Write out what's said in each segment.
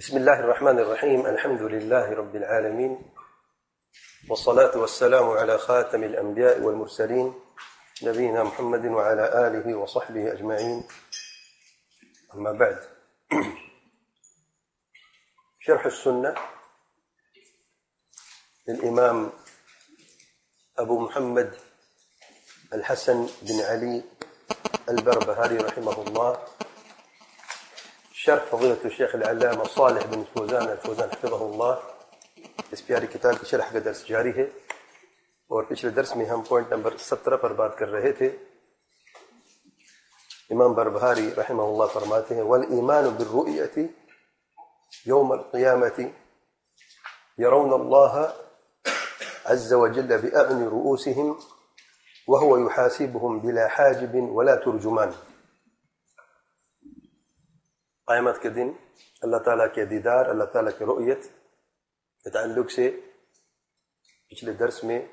بسم الله الرحمن الرحيم. الحمد لله رب العالمين، والصلاة والسلام على خاتم الأنبياء والمرسلين نبينا محمد وعلى آله وصحبه أجمعين. أما بعد، شرح السنة للإمام أبو محمد الحسن بن علي البربهاري رحمه الله، شرح فضيلة الشيخ العلامہ صالح بن فوزان الفوزان حفظہ اللہ. اس پیاری کتاب کی شرح کا درس جاری ہے، اور پچھلے درس میں ہم پوائنٹ نمبر 17 پر بات کر رہے تھے. امام بربہاری رحمہ اللہ فرماتے ہیں: والایمان بالرؤیۃ یوم القیامۃ یرون اللہ عز وجل باعین رؤوسهم وهو يحاسبهم بلا حاجب ولا ترجمان. قیامت کے دن اللہ تعالیٰ کے دیدار، اللہ تعالیٰ کی رؤیت کے تعلق سے پچھلے درس میں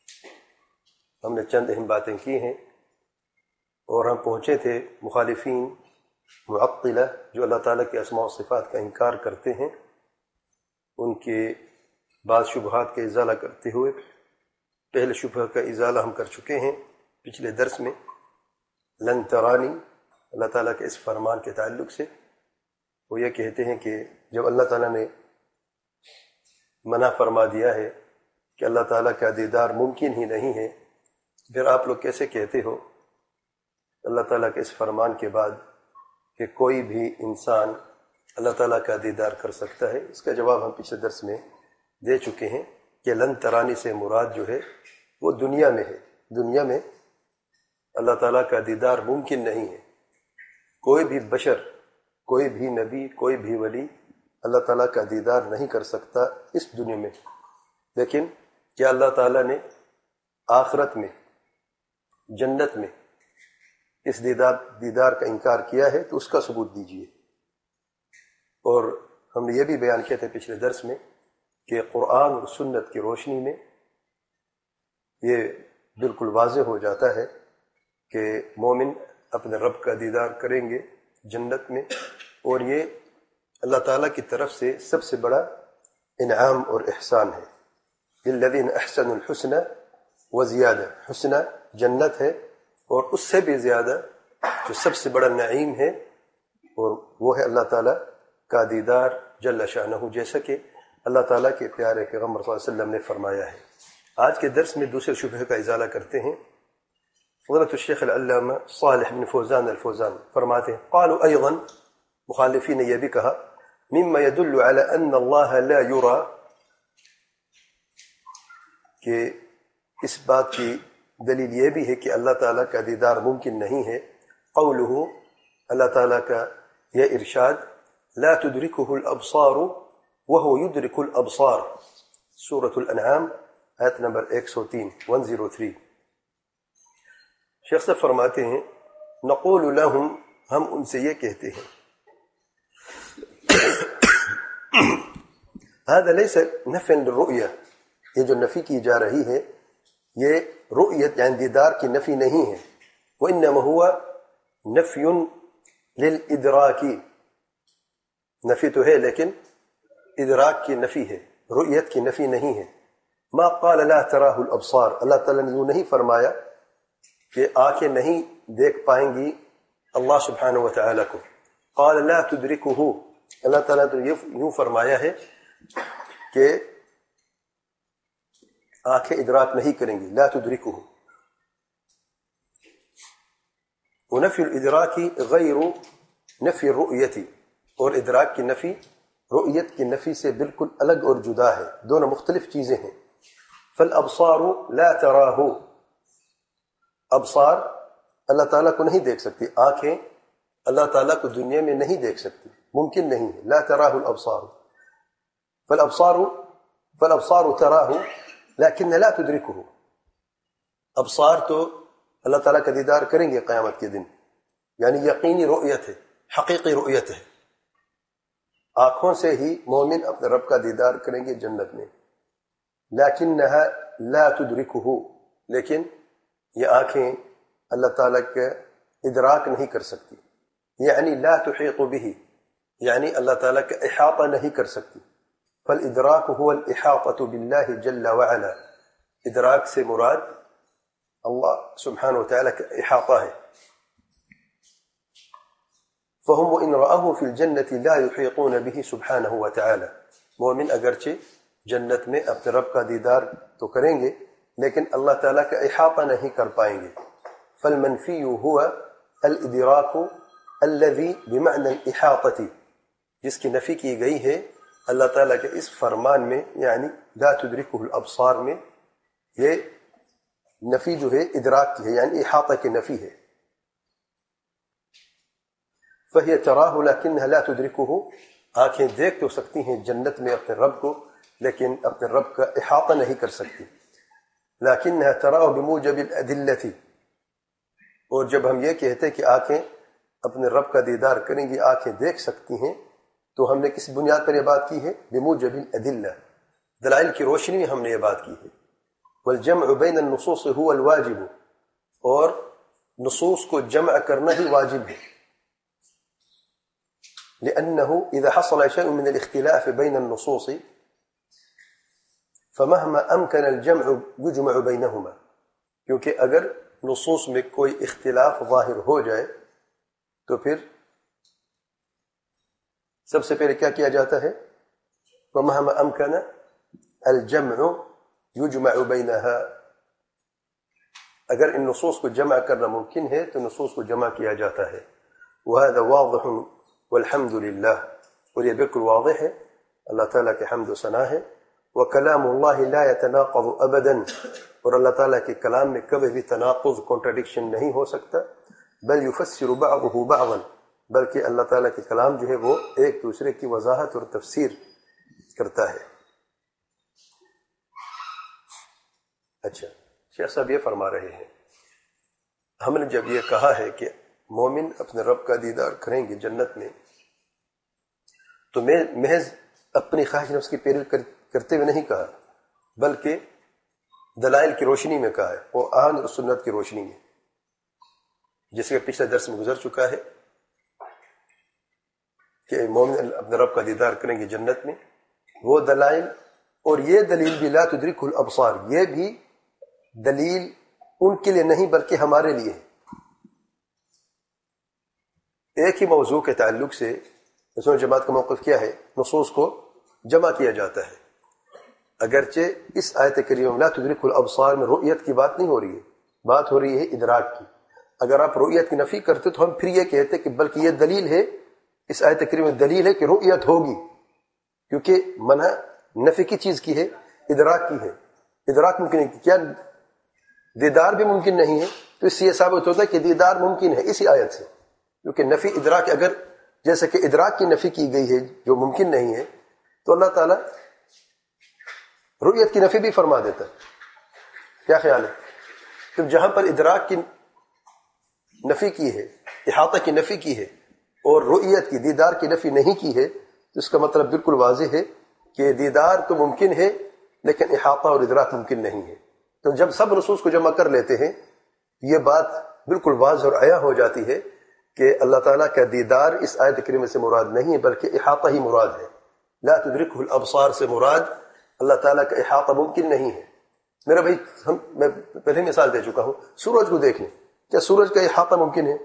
ہم نے چند اہم باتیں کی ہیں، اور ہم پہنچے تھے مخالفین معطلہ جو اللہ تعالیٰ کے اسماء و صفات کا انکار کرتے ہیں، ان کے بعض شبہات کا ازالہ کرتے ہوئے پہلے شبہ کا ازالہ ہم کر چکے ہیں پچھلے درس میں. لن ترانی، اللہ تعالیٰ کے اس فرمان کے تعلق سے وہ یہ کہتے ہیں کہ جب اللہ تعالیٰ نے منع فرما دیا ہے کہ اللہ تعالیٰ کا دیدار ممکن ہی نہیں ہے، پھر آپ لوگ کیسے کہتے ہو اللہ تعالیٰ کے اس فرمان کے بعد کہ کوئی بھی انسان اللہ تعالیٰ کا دیدار کر سکتا ہے؟ اس کا جواب ہم پچھلے درس میں دے چکے ہیں کہ لن ترانی سے مراد جو ہے وہ دنیا میں ہے. دنیا میں اللہ تعالیٰ کا دیدار ممکن نہیں ہے. کوئی بھی بشر، کوئی بھی نبی، کوئی بھی ولی اللہ تعالیٰ کا دیدار نہیں کر سکتا اس دنیا میں. لیکن کیا اللہ تعالیٰ نے آخرت میں، جنت میں اس دیدار کا انکار کیا ہے؟ تو اس کا ثبوت دیجیے. اور ہم نے یہ بھی بیان کیا تھا پچھلے درس میں کہ قرآن اور سنت کی روشنی میں یہ بالکل واضح ہو جاتا ہے کہ مومن اپنے رب کا دیدار کریں گے جنت میں، اور یہ اللہ تعالیٰ کی طرف سے سب سے بڑا انعام اور احسان ہے. للذین احسنوا الحسنى وزیادہ، حسنہ جنت ہے، اور اس سے بھی زیادہ جو سب سے بڑا نعیم ہے، اور وہ ہے اللہ تعالیٰ کا دیدار جل شانہ، جیسا کہ اللہ تعالیٰ کے پیارے پیغمبر صلی اللہ علیہ وسلم نے فرمایا ہے. آج کے درس میں دوسرے شبہ کا ازالہ کرتے ہیں. فضیلۃ الشیخ العلامہ صالح بن فوزان الفوزان فرماتے ہیں: قالوا ایضا، مخالفین نے یہ بھی کہا، مما يدل على ان اللہ لا يرى، کہ اس بات کی دلیل یہ بھی ہے کہ اللہ تعالیٰ کا دیدار ممکن نہیں ہے. قولہ، اللہ تعالیٰ کا یہ ارشاد، لا تدرکہ الابصار وهو يدرک الابصار، سورۃ الانعام آیت نمبر 103. شیخ صاحب فرماتے ہیں: نقول لهم، ہم ان سے یہ کہتے ہیں، هذا ليس نفي للرؤية، یہ جو نفی کی جا رہی ہے یہ رؤیت یعنی دیدار کی نفی نہیں ہے. وإنما هو نفی للإدراک، نفی تو ہے لیکن ادراک کی نفی ہے، رؤیت کی نفی نہیں ہے. ما قال لا تراہ الابصار، اللہ تعالیٰ نے یوں نہیں فرمایا کہ آنکھیں نہیں دیکھ پائیں گی اللہ سبحانہ وتعالی کو. قال لا تدرکہ، اللہ تعالیٰ نے یوں فرمایا ہے کہ آنکھیں ادراک نہیں کریں گی، لا تدرکہ. ونفی الادراک غیر نفی الرؤیت، اور ادراک کی نفی رؤیت کی نفی سے بالکل الگ اور جدا ہے، دونوں مختلف چیزیں ہیں. فالابصار لا تراہ، ابصار اللہ تعالیٰ کو نہیں دیکھ سکتی، آنکھیں اللہ تعالیٰ کو دنیا میں نہیں دیکھ سکتی، ممکن نہیں ہے. لا تراہ الابصار، فالابصار تراہ لیکن لا تدرکہ. ابصار تو اللہ تعالیٰ کا دیدار کریں گے قیامت کے دن، یعنی یقینی رؤیت ہے، حقیقی رؤیت ہے. آنکھوں سے ہی مومن اپنے رب کا دیدار کریں گے جنت میں. لیکنہا لا تدرکہ، لیکن یہ آنکھیں اللہ تعالیٰ کا ادراک نہیں کر سکتی، یعنی لا تحیط به، یعنی اللہ تعالیٰ کا احاطہ نہیں کر سکتی. فالادراک هو الاحاطہ باللہ جل وعلا. ادراک سے مراد اللہ سبحانہ وتعالی کا احاطہ ہے. فهم وإن رأوه في الجنة لا يحيطون به سبحانه وتعالى. مومن اگرچہ جنت میں اپنے رب کا دیدار تو کریں گے لیکن اللہ تعالیٰ کا احاطہ نہیں کر پائیں گے. فالمنفی هو الادراک الذي بمعنى الاحاطة. جس کی نفی کی گئی ہے اللہ تعالیٰ کے اس فرمان میں یعنی لا تدرکه الابصار میں، یہ نفی جو ہے ادراک کی ہے یعنی احاطہ کی نفی ہے. فہی تراہ لکنها لا تدرکه. آنکھیں دیکھ تو سکتی ہیں جنت میں اپنے رب کو لیکن اپنے رب کا احاطہ نہیں کر سکتی. لکنها تراہ بموجب الادلۃ. اور جب ہم یہ کہتے کہ آنکھیں اپنے رب کا دیدار کریں گی، آنکھیں دیکھ سکتی ہیں، تو ہم نے کس بنیاد پر یہ بات کی ہے؟ بموجب الادلہ، دلائل کی روشنی میں ہم نے یہ بات کی ہے. والجمع بین النصوص هو الواجب. اور نصوص کو جمع کرنا ہی واجب ہے. لأنه إذا حصل شيء من الاختلاف بين النصوص فمهما أمكن الجمع يجمع بينهما. کیونکہ اگر نصوص میں کوئی اختلاف ظاہر ہو جائے تو پھر سب سے پہلے کیا کیا جاتا ہے؟ فمهما أمكن الجمع يجمع بينها. اگر ان نصوص کو جمع کرنا ممکن ہے تو نصوص کو جمع کیا جاتا ہے. وهذا واضح والحمد للہ. اور یہ بالکل واضح ہے، اللہ تعالیٰ کے حمد و ثنا ہے. وکلام اللہ لا يتناقض ابدا. اور اللہ تعالیٰ کے کلام میں کبھی بھی تناقض کنٹراڈکشن نہیں ہو سکتا. بل يفسر بعضه بعضا. بلکہ اللہ تعالیٰ کے کلام جو ہے وہ ایک دوسرے کی وضاحت اور تفسیر کرتا ہے. اچھا، شیخ صاحب یہ فرما رہے ہیں ہم نے جب یہ کہا ہے کہ مومن اپنے رب کا دیدار کریں گے جنت میں، تو میں محض اپنی خواہش نفس کی پیروی کرتے ہوئے نہیں کہا، بلکہ دلائل کی روشنی میں کہا ہے، قرآن اور سنت کی روشنی میں، جیسے کہ پچھلے درس میں گزر چکا ہے کہ مومن اپنے رب کا دیدار کریں گے جنت میں. وہ دلائل اور یہ دلیل بھی لا تدرکہ الابصار، یہ بھی دلیل ان کے لیے نہیں بلکہ ہمارے لیے ہے. ایک ہی موضوع کے تعلق سے سنت جماعت کا موقف کیا ہے؟ نصوص کو جمع کیا جاتا ہے. اگرچہ اس آیت کریمہ لا تدرکہ الابصار میں رؤیت کی بات نہیں ہو رہی ہے، بات ہو رہی ہے ادراک کی. اگر آپ رؤیت کی نفی کرتے تو ہم پھر یہ کہتے کہ بلکہ یہ دلیل ہے، اس آیت کریمہ دلیل ہے کہ رؤیت ہوگی، کیونکہ منع نفی کی چیز کی ہے، ادراک کی ہے. ادراک ممکن ہے، کیا دیدار بھی ممکن نہیں ہے؟ تو اس سے یہ ثابت ہوتا ہے کہ دیدار ممکن ہے اسی آیت سے. کیونکہ نفی ادراک، اگر جیسے کہ ادراک کی نفی کی گئی ہے جو ممکن نہیں ہے، تو اللہ تعالیٰ رؤیت کی نفی بھی فرما دیتا ہے. کیا خیال ہے؟ تو جہاں پر ادراک کی نفی کی ہے، احاطہ کی نفی کی ہے، اور رؤیت کی دیدار کی نفی نہیں کی ہے، تو اس کا مطلب بالکل واضح ہے کہ دیدار تو ممکن ہے لیکن احاطہ اور ادراک ممکن نہیں ہے. تو جب سب نصوص کو جمع کر لیتے ہیں یہ بات بالکل واضح اور عیاں ہو جاتی ہے کہ اللہ تعالیٰ کا دیدار اس آیت کریمہ سے مراد نہیں ہے بلکہ احاطہ ہی مراد ہے. لا تدرکہ الابصار سے مراد اللہ تعالیٰ کا احاطہ ممکن نہیں ہے. میرا بھائی میں پہلے مثال دے چکا ہوں، سورج کو دیکھ لیں، کیا سورج کا احاطہ ممکن ہے؟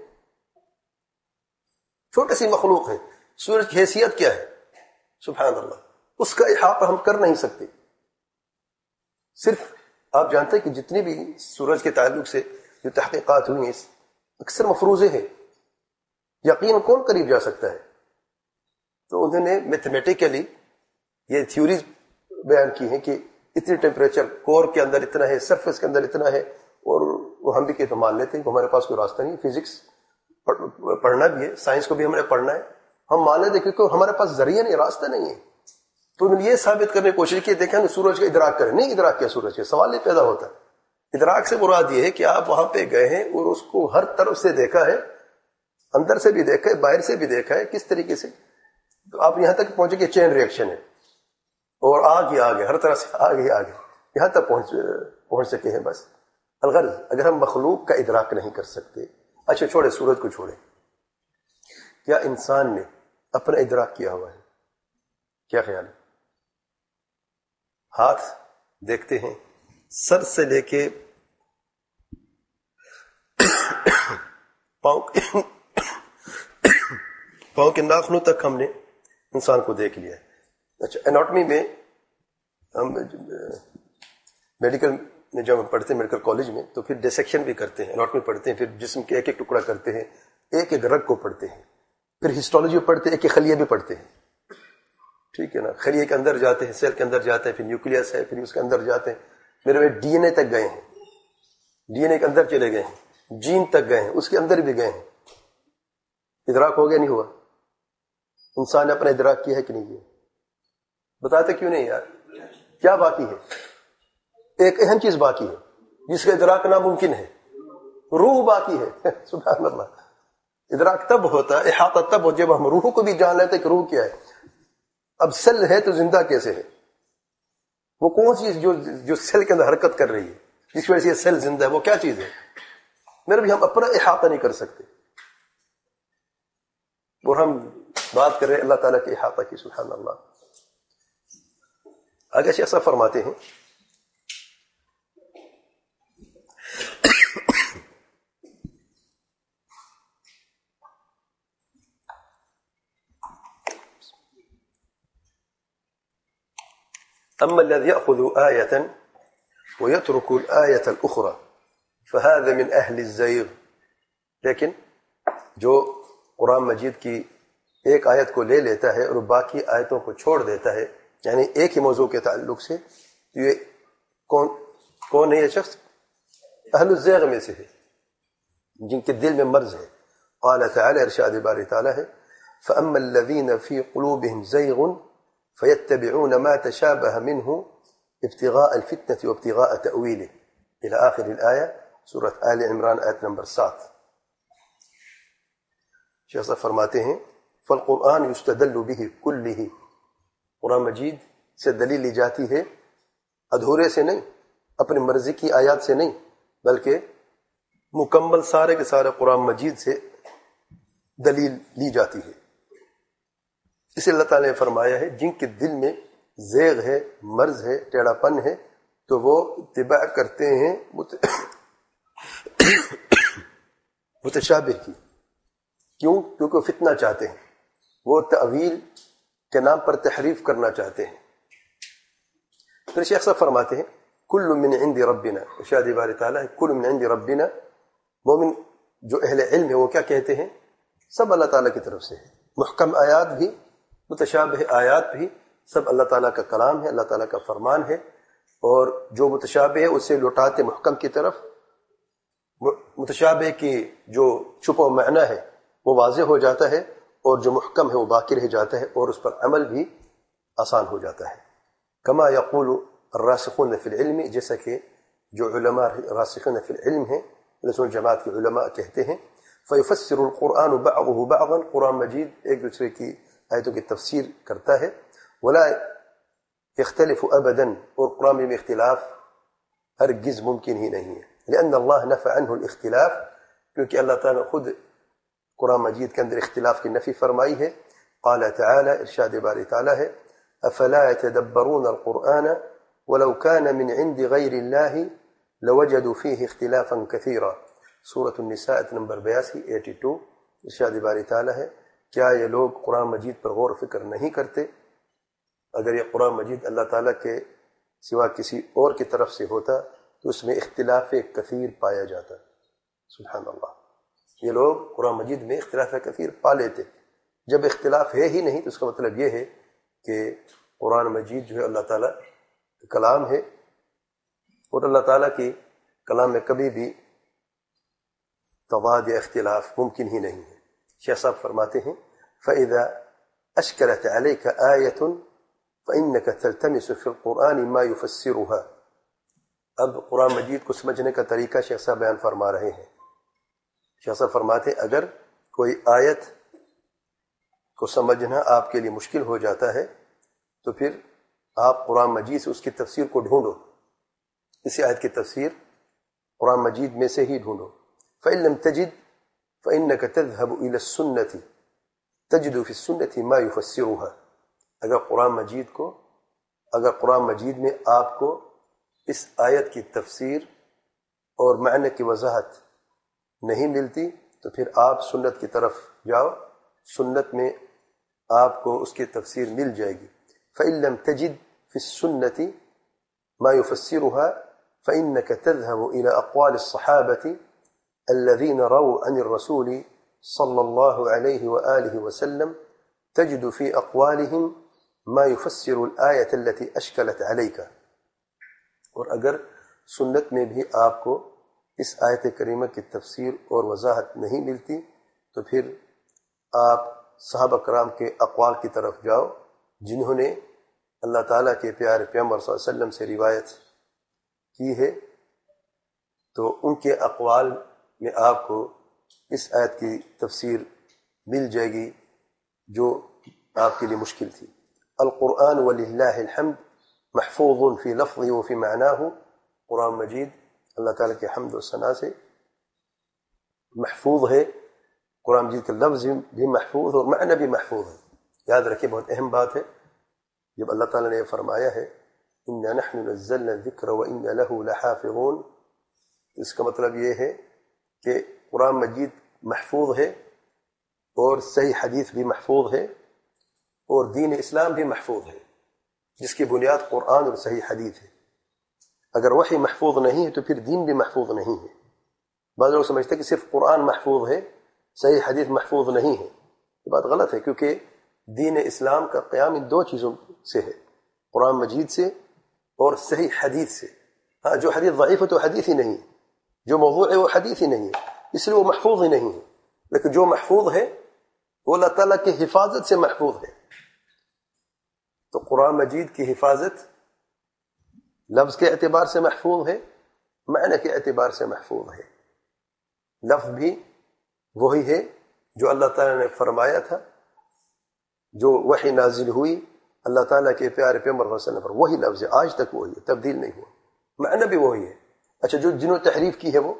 چھوٹی سی مخلوق ہے، سورج کی حیثیت کیا ہے؟ سبحان اللہ، اس کا احاطہ ہم کر نہیں سکتے. صرف آپ جانتے ہیں کہ جتنی بھی سورج کے تعلق سے جو تحقیقات ہوئی ہیں اکثر مفروضے ہیں، یقین کون قریب جا سکتا ہے؟ تو انہوں نے میتھمیٹیکلی یہ تھیوریز بیان کی ہیں کہ اتنی ٹیمپریچر کور کے اندر اتنا ہے، سرفیس کے اندر اتنا ہے، اور وہ ہم بھی کہ تو مان لیتے ہیں کہ ہمارے پاس کوئی راستہ نہیں. فزکس پڑھنا بھی ہے، سائنس کو بھی ہم نے پڑھنا ہے، ہم مان لیتے کیونکہ ہمارے پاس ذریعہ نہیں، راستہ نہیں ہے. تو انہوں نے یہ ثابت کرنے کی کوشش کی، دیکھیں ہم سورج کا ادراک کریں. نہیں ادراک کیا سورج کا؟ سوال یہ پیدا ہوتا ہے. ادراک سے مراد یہ ہے کہ آپ وہاں پہ گئے ہیں اور اس کو ہر طرف سے دیکھا ہے، اندر سے بھی دیکھا ہے، باہر سے بھی دیکھا ہے، کس طریقے سے. تو آپ یہاں تک پہنچے کہ چین ریئیکشن ہے اور آگے ہر طرح سے آگے یہاں تک پہنچ سکے ہیں. بس الغرض اگر ہم مخلوق کا ادراک نہیں کر سکتے، اچھا چھوڑے سورج کو چھوڑے، کیا انسان نے اپنا ادراک کیا ہوا ہے. کیا خیال ہے؟ ہاتھ دیکھتے ہیں سر سے لے کے پاؤں کے ناخنوں تک ہم نے انسان کو دیکھ لیا ہے. اچھا، اناٹمی میں ہم میڈیکل میں جب ہم پڑھتے ہیں میڈیکل کالج میں تو پھر ڈسیکشن بھی کرتے ہیں، اناٹمی پڑھتے ہیں، پھر جسم کے ایک ایک ٹکڑا کرتے ہیں، ایک ایک رگ کو پڑھتے ہیں، پھر ہسٹولوجی پڑھتے ہیں، ایک ایک خلیہ بھی پڑھتے ہیں. ٹھیک ہے نا؟ خلیے کے اندر جاتے ہیں، سیل کے اندر جاتے ہیں، پھر نیوکلیس ہے، پھر اس کے اندر جاتے ہیں. میرے بھائی ڈی این اے تک گئے ہیں، ڈی این اے کے اندر چلے گئے ہیں، جین تک گئے ہیں، اس کے اندر بھی گئے ہیں. ادراک ہو گیا نہیں ہوا؟ انسان نے اپنا ادراک کیا ہے کہ نہیں کیا؟ بتاتے کیوں نہیں یار؟ کیا باقی ہے؟ ایک اہم چیز باقی ہے جس کا ادراک ناممکن ہے، روح باقی ہے. سبحان اللہ. ادراک تب ہوتا ہے، احاطہ تب ہو جب ہم روح کو بھی جان لیتے کہ روح کیا ہے. اب سیل ہے تو زندہ کیسے ہے؟ وہ کون سی چیز جو سیل کے اندر حرکت کر رہی ہے جس کی وجہ سے یہ سیل زندہ ہے؟ وہ کیا چیز ہے؟ میرے بھی ہم اپنا احاطہ نہیں کر سکتے، اور ہم بات کر رہے ہیں اللہ تعالیٰ کے احاطہ کی. سبحان اللہ. آگے شیخ صاحب فرماتے ہیں أما الذي يأخذ آية ويترك الآية الأخرى فهذا من أهل الزيغ. لیکن جو قرآن مجید کی ایک آیت کو لے لیتا ہے اور باقی آیتوں کو چھوڑ دیتا ہے، یعنی ایک ہی موضوع کے تعلق سے، یہ کون ہے یہ شخص؟ اہل الزیغ میں سے ہے، جن کے دل میں مرض ہے. قال تعالی، ارشاد باری تعالی ہے، فَأَمَّا الَّذِينَ فِي قُلُوبِهِمْ زَيْغٌ فَيَتَّبِعُونَ مَا تَشَابَهَ مِنْهُ ابْتِغَاءَ الْفِتْنَةِ وَابْتِغَاءَ تَأْوِيلِهِ إلى آخر الآية، سورة آل عمران آیت نمبر 7. شیخ صاحب فرماتے ہیں فالقرآن یستدل به کلہ، قرآن مجید سے دلیل لی جاتی ہے ادھورے سے نہیں، اپنی مرضی کی آیات سے نہیں، بلکہ مکمل سارے کے سارے قرآن مجید سے دلیل لی جاتی ہے. اسے اللہ تعالیٰ نے فرمایا ہے جن کے دل میں زیغ ہے، مرض ہے، ٹیڑھا پن ہے، تو وہ اتباع کرتے ہیں متشابہ کی. کیوں؟ کیونکہ وہ فتنہ چاہتے ہیں، وہ تأویل کے نام پر تحریف کرنا چاہتے ہیں. پھر شیخ صاحب فرماتے ہیں کل من عند ربنا، ارشاد باری تعالیٰ ہے کل من عند ربنا. مومن جو اہل علم ہے وہ کیا کہتے ہیں؟ سب اللہ تعالیٰ کی طرف سے ہے. محکم آیات بھی، متشابہ آیات بھی، سب اللہ تعالیٰ کا کلام ہے، اللہ تعالیٰ کا فرمان ہے. اور جو متشابہ ہے اسے لوٹاتے محکم کی طرف. متشابہ کی جو چھپا معنی ہے وہ واضح ہو جاتا ہے، اور جو محکم ہے وہ باقی رہ جاتا ہے، اور اس پر عمل بھی آسان ہو جاتا ہے. کما یقول الراسخون فی العلم، جیسا کہ جو علماء راسخون فی العلم ہیں، رسول جماعت کے علماء کہتے ہیں فیفسر القرآن بعضه بعضا، قرآن مجید ایک دوسرے کی آیتوں کی تفسیر کرتا ہے. ولا یختلف ابدا، اور قرآن میں اختلاف ہرگز ممکن ہی نہیں ہے. لأن اللہ نفى عنه الاختلاف، کیونکہ اللہ تعالیٰ نے خود قرآن مجید کے اندر اختلاف کی نفی فرمائی ہے. قال تعالی، ارشاد باری تعالی ہے افلا يتدبرون القرآن ولو كان من عند غير الله لوجدوا فيه اختلافا كثيرا، سورة النساء نمبر 82. ارشاد باری تعالی ہے کیا یہ لوگ قرآن مجید پر غور و فکر نہیں کرتے؟ اگر یہ قرآن مجید اللہ تعالیٰ کے سوا کسی اور کی طرف سے ہوتا تو اس میں اختلاف کثیر پایا جاتا. سبحان اللہ. یہ لوگ قرآن مجید میں اختلاف کثیر پا لیتے. جب اختلاف ہے ہی نہیں تو اس کا مطلب یہ ہے کہ قرآن مجید جو ہے اللہ تعالیٰ کا کلام ہے، اور اللہ تعالیٰ کی کلام میں کبھی بھی تضاد یا اختلاف ممکن ہی نہیں ہے. شیخ صاحب فرماتے ہیں فَإِذَا أَشْكَلَتْ عَلَيْكَ آيَةٌ فَإِنَّكَ تَلْتَمِسُ فِي الْقُرْآنِ مَا يُفَسِّرُهَا. اب قرآن مجید کو سمجھنے کا طریقہ شیخ صاحب بیان فرما رہے ہیں. شیخ صاحب فرماتے ہیں اگر کوئی آیت کو سمجھنا آپ کے لیے مشکل ہو جاتا ہے تو پھر آپ قرآن مجید سے اس کی تفسیر کو ڈھونڈو. اسی آیت کی تفسیر قرآن مجید میں سے ہی ڈھونڈو. فَإِن لَمْ تَجِدْ فَإِنَّكَ تَذْهَبُ إِلَى السُّنَّةِ، تجد فی السنة ما یفسرها، اگر قرآن مجید میں آپ کو اس آیت کی تفسیر اور معنی کی وضاحت نہیں ملتی تو پھر آپ سنت کی طرف جاؤ، سنت میں آپ کو اس کی تفسیر مل جائے گی۔ فَإِن لَمْ تَجِدْ فِي السُّنَّةِ مَا يُفَسِّرُهَا فَإِنَّكَ تَذْهَبُ إِلَى أَقْوَالِ الصَّحَابَةِ الَّذِينَ رَوْوا عَنِ الرَّسُولِ صلی اللہ علیہ وآلہ وسلم تجد فی اقوالہم ما یفسر الآیت التي اشکلت علیک، اور اگر سنت میں بھی آپ کو اس آیت کریمہ کی تفسیر اور وضاحت نہیں ملتی تو پھر آپ صحابہ کرام کے اقوال کی طرف جاؤ جنہوں نے اللہ تعالیٰ کے پیارے پیغمبر صلی اللہ علیہ وسلم سے روایت کی ہے، تو ان کے اقوال میں آپ کو اس آیت کی تفسیر مل جائے گی جو آپ کے لیے مشکل تھی۔ القرآن وللہ الحمد محفوظ فی لفظه وفی معناه، قرآن مجید اللہ تعالیٰ کے حمد و ثنا سے محفوظ ہے، قرآن مجید کا لفظ بھی محفوظ اور معنی بھی محفوظ ہے۔ یاد رکھیں، بہت اہم بات ہے، جب اللہ تعالیٰ نے یہ فرمایا ہے اِنَّا نَحْنُ نَزَّلْنَا الذِّكْرَ وَإِنَّا لَهُ لَحَافِظُونَ، اس کا مطلب یہ ہے کہ قرآن مجید محفوظ ہے اور صحیح حدیث بھی محفوظ ہے اور دین اسلام بھی محفوظ ہے، جس کی بنیاد قرآن اور صحیح حدیث ہے۔ اگر وحی محفوظ نہیں ہے تو پھر دین بھی محفوظ نہیں ہے۔ بعض لوگ سمجھتے ہیں کہ صرف قرآن محفوظ ہے، صحیح حدیث محفوظ نہیں ہے، یہ بات غلط ہے، کیونکہ دین اسلام کا قیام ان دو چیزوں سے ہے، قرآن مجید سے اور صحیح حدیث سے۔ ہاں، جو حدیث ضعیف ہے تو حدیث ہی نہیں ہے، جو موضوع ہے وہ حدیث ہی نہیں ہے، اس لیے وہ محفوظ ہی نہیں ہے، لیکن جو محفوظ ہے وہ اللہ تعالیٰ کی حفاظت سے محفوظ ہے۔ تو قرآن مجید کی حفاظت لفظ کے اعتبار سے محفوظ ہے، معنی کے اعتبار سے محفوظ ہے۔ لفظ بھی وہی ہے جو اللہ تعالیٰ نے فرمایا تھا، جو وحی نازل ہوئی اللہ تعالیٰ کے پیارے پیغمبر صلی اللہ علیہ وسلم پر، وہی لفظ ہے، آج تک وہی ہے، تبدیل نہیں ہوا، معنی بھی وہی ہے۔ اچھا، جو جنہوں نے تحریف کی ہے وہ